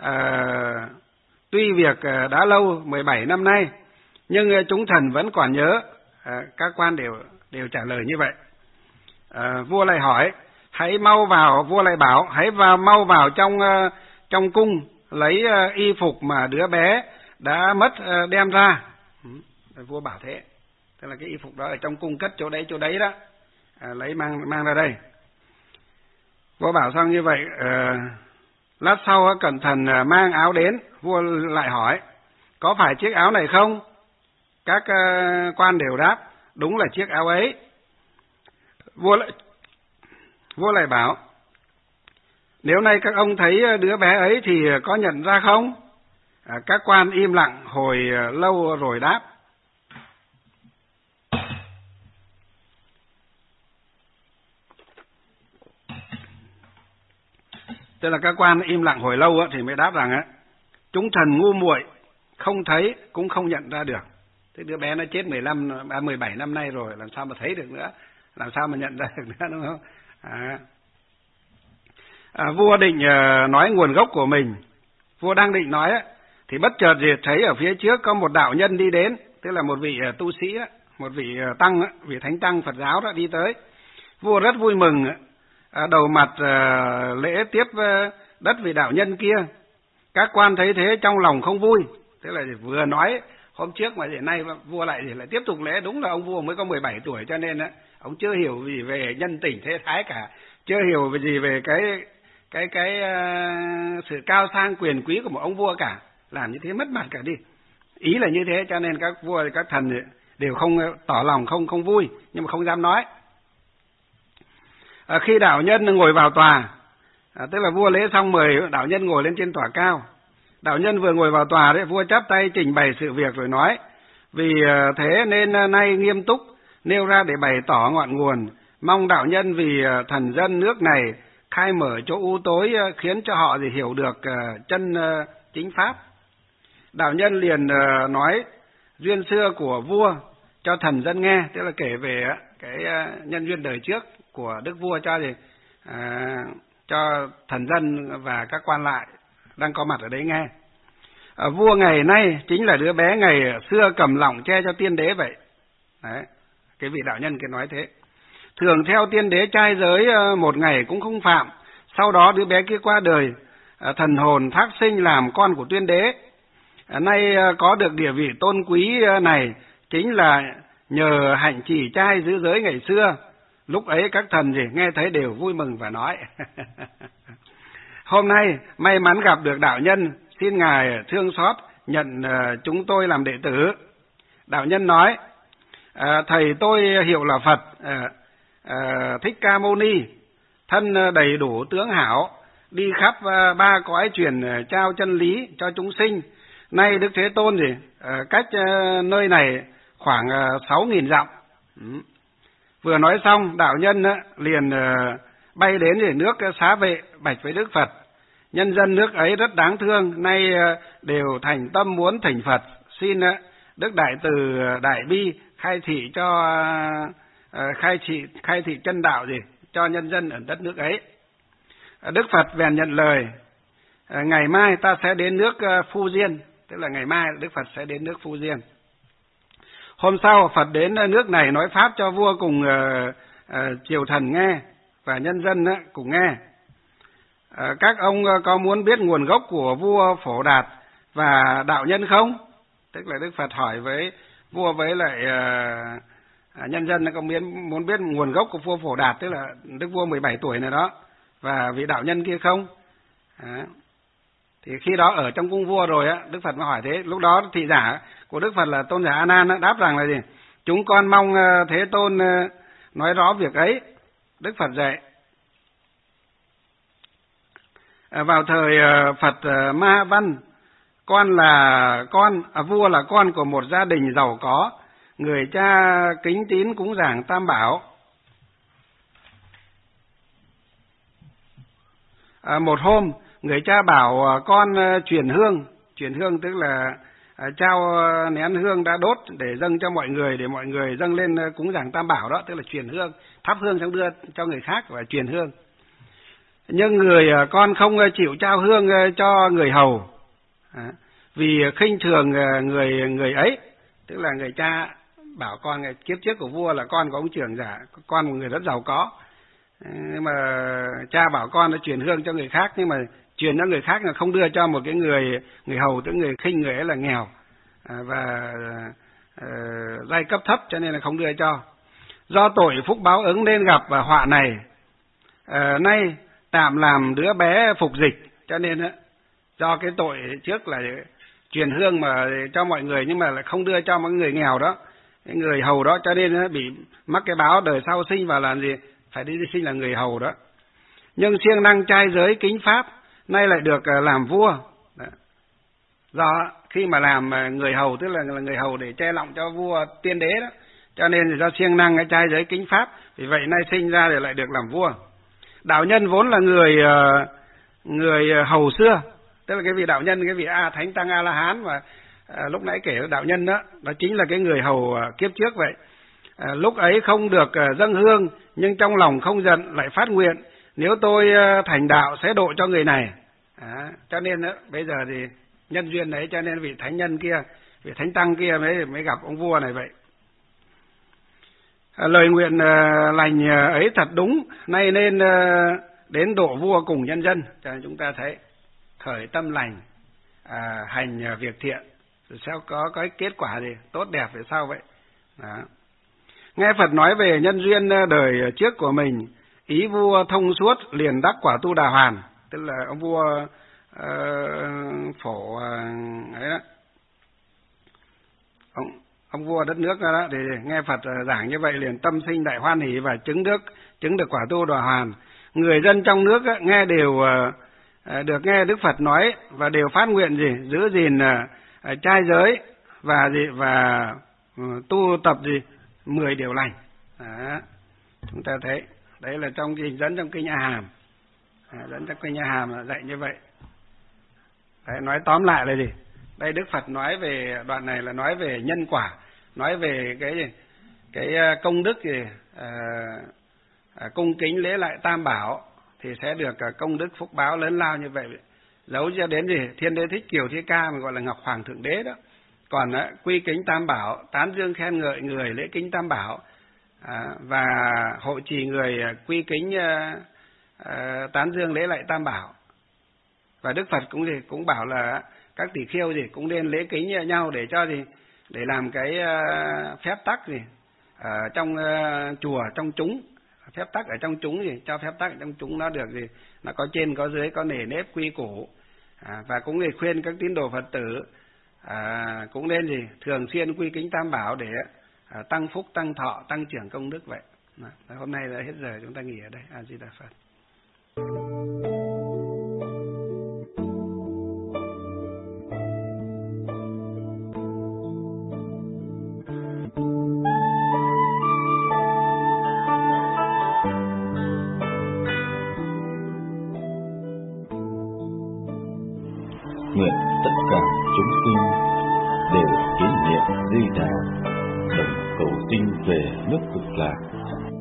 tuy việc đã lâu 17 năm nay, nhưng chúng thần vẫn còn nhớ. Các quan đều trả lời như vậy. Vua lại hỏi: hãy mau vào, vua lại bảo: hãy mau vào trong cung lấy y phục mà đứa bé đã mất đem ra. Vua bảo thế, tức là cái y phục đó ở trong cung cất chỗ đấy đó, lấy mang ra đây. Vua bảo xong như vậy, lát sau cẩn thận mang áo đến. Vua lại hỏi: có phải chiếc áo này không? Các quan đều đáp: đúng là chiếc áo ấy. Vua lại bảo: nếu nay các ông thấy đứa bé ấy thì có nhận ra không? Các quan im lặng hồi lâu rồi đáp: tức là các quan im lặng hồi lâu thì mới đáp rằng chúng thần ngu muội, không thấy cũng không nhận ra được. Thế đứa bé nó chết 17 năm nay rồi, làm sao mà thấy được nữa, làm sao mà nhận ra được nữa, đúng không? Vua định nói nguồn gốc của mình. Vua đang định nói thì bất chợt thì thấy ở phía trước có một đạo nhân đi đến, tức là một vị tu sĩ, một vị tăng, vị thánh tăng Phật giáo đó đi tới. Vua rất vui mừng, đầu mặt lễ tiếp đất vị đạo nhân kia. Các quan thấy thế trong lòng không vui, tức là vừa nói hôm trước mà hiện nay vua lại tiếp tục lễ. Đúng là ông vua mới có 17 tuổi, cho nên ông chưa hiểu gì về nhân tình thế thái cả, chưa hiểu gì về sự cao sang quyền quý của một ông vua cả, làm như thế mất mặt cả đi. Ý là như thế, cho nên các vua các thần đều không tỏ lòng không vui, nhưng mà không dám nói. Khi đạo nhân ngồi vào tòa, tức là vua lễ xong mời đạo nhân ngồi lên trên tòa cao. Đạo nhân vừa ngồi vào tòa đấy, vua chắp tay trình bày sự việc rồi nói: vì thế nên nay nghiêm túc nêu ra để bày tỏ ngọn nguồn, mong đạo nhân vì thần dân nước này khai mở chỗ u tối, khiến cho họ hiểu được chân chính pháp. Đạo nhân liền nói duyên xưa của vua cho thần dân nghe, tức là kể về cái nhân duyên đời trước của đức vua cho thần dân và các quan lại đang có mặt ở đấy nghe. Vua ngày nay chính là đứa bé ngày xưa cầm lọng che cho tiên đế vậy. Đấy, cái vị đạo nhân kia nói thế. Thường theo tiên đế trai giới một ngày cũng không phạm. Sau đó đứa bé kia qua đời, thần hồn thác sinh làm con của tiên đế. Nay có được địa vị tôn quý này chính là nhờ hạnh trì trai giữ giới ngày xưa. Lúc ấy các thần nghe thấy đều vui mừng và nói: hôm nay may mắn gặp được đạo nhân, xin ngài thương xót nhận chúng tôi làm đệ tử. Đạo nhân nói: thầy tôi hiệu là Phật Thích Ca Mâu Ni, thân đầy đủ tướng hảo, đi khắp ba cõi truyền trao chân lý cho chúng sinh. Nay Đức Thế Tôn cách nơi này khoảng 6.000 dặm. Vừa nói xong, đạo nhân liền bay đến nước Xá Vệ bạch với Đức Phật: nhân dân nước ấy rất đáng thương, nay đều thành tâm muốn thỉnh Phật, xin Đức Đại Từ Đại Bi khai thị chân đạo cho nhân dân ở đất nước ấy. Đức Phật bèn nhận lời: ngày mai ta sẽ đến nước Phu Diên, tức là ngày mai Đức Phật sẽ đến nước Phu Diên. Hôm sau Phật đến nước này nói pháp cho vua cùng triều thần nghe và nhân dân cùng nghe. Các ông có muốn biết nguồn gốc của vua Phổ Đạt và đạo nhân không? Tức là Đức Phật hỏi với vua với lại nhân dân có muốn biết nguồn gốc của vua Phổ Đạt, tức là đức vua 17 tuổi này đó, và vị đạo nhân kia không? Thì khi đó ở trong cung vua rồi Đức Phật mới hỏi thế. Lúc đó thị giả của Đức Phật là Tôn giả A Nan đáp rằng là gì? Chúng con mong Thế Tôn nói rõ việc ấy. Đức Phật dạy: vào thời Phật Ma Ha Văn, vua là con của một gia đình giàu có, người cha kính tín cúng dường Tam Bảo. Một hôm, người cha bảo con truyền hương tức là trao nén hương đã đốt để dâng cho mọi người, để mọi người dâng lên cúng dường Tam Bảo đó, tức là truyền hương, thắp hương xong đưa cho người khác và truyền hương. Nhưng người con không chịu trao hương cho người hầu, vì khinh thường người ấy, tức là người cha bảo con kiếp trước của vua là con của ông trưởng giả, con một người rất giàu có, nhưng mà cha bảo con đã truyền hương cho người khác, nhưng mà truyền cho người khác là không đưa cho một cái người hầu, tức người khinh người ấy là nghèo và giai cấp thấp, cho nên là không đưa cho. Do tội phúc báo ứng nên gặp họa này, nay tạm làm đứa bé phục dịch, cho nên do cái tội trước là truyền hương mà cho mọi người nhưng mà lại không đưa cho mọi người nghèo đó, cái người hầu đó, cho nên bị mắc cái báo đời sau sinh vào làm gì phải đi sinh là người hầu đó. Nhưng siêng năng trai giới kính pháp, nay lại được làm vua. Đó. Do khi mà làm người hầu, tức là người hầu để che lọng cho vua tiên đế đó, cho nên do siêng năng cái trai giới kính pháp, vì vậy nay sinh ra để lại được làm vua. Đạo nhân vốn là người hầu xưa, tức là cái vị đạo nhân, cái vị Thánh Tăng A La Hán mà lúc nãy kể đạo nhân đó chính là cái người hầu kiếp trước vậy. Lúc ấy không được dâng hương, nhưng trong lòng không giận, lại phát nguyện: nếu tôi thành đạo sẽ độ cho người này. Cho nên bây giờ thì nhân duyên đấy, cho nên vị thánh nhân kia, vị thánh tăng kia mới gặp ông vua này vậy. Lời nguyện lành ấy thật đúng, nay nên đến độ vua cùng nhân dân. Cho nên chúng ta thấy khởi tâm lành, hành việc thiện, rồi sẽ có cái kết quả gì tốt đẹp về sau vậy. Đó. Nghe Phật nói về nhân duyên đời trước của mình, ý vua thông suốt, liền đắc quả Tu Đà Hoàn. tức là ông vua Phổ ấy đó, ông vua đất nước đó, thì nghe Phật giảng như vậy liền tâm sinh đại hoan hỷ và chứng được quả tu đọa hoàn. Người dân trong nước nghe đều được nghe Đức Phật nói và đều phát nguyện giữ gìn trai giới và tu tập 10 điều lành. Đó. Chúng ta thấy đấy là trong dẫn trong kinh A Hàm, dẫn trong kinh A Hàm là dạy như vậy. Đấy, nói tóm lại là gì? Đây Đức Phật nói về đoạn này là nói về nhân quả, nói về cái công đức cung kính lễ lại Tam Bảo thì sẽ được công đức phúc báo lớn lao như vậy. Giấu cho đến Thiên Đế Thích Kiều Thi Ca mà gọi là Ngọc Hoàng Thượng Đế đó. Còn quy kính Tam Bảo, tán dương khen ngợi người lễ kính Tam Bảo, và hộ trì người quy kính tán dương lễ lại Tam Bảo. Và Đức Phật cũng bảo là các tỷ kheo cũng nên lễ kính nhau để để làm cái phép tắc trong chùa, trong chúng, phép tắc ở trong chúng cho phép tắc ở trong chúng nó được nó có trên có dưới, có nề nếp quy củ. Và cũng khuyên các tín đồ Phật tử cũng nên thường xuyên quy kính Tam Bảo để tăng phúc, tăng thọ, tăng trưởng công đức vậy. Hôm nay đã hết giờ, chúng ta nghỉ ở đây. A Di Đà Phật. Nguyện tất cả chúng sinh đều kính niệm Di Đà, đồng cầu sinh về nước Cực Lạc.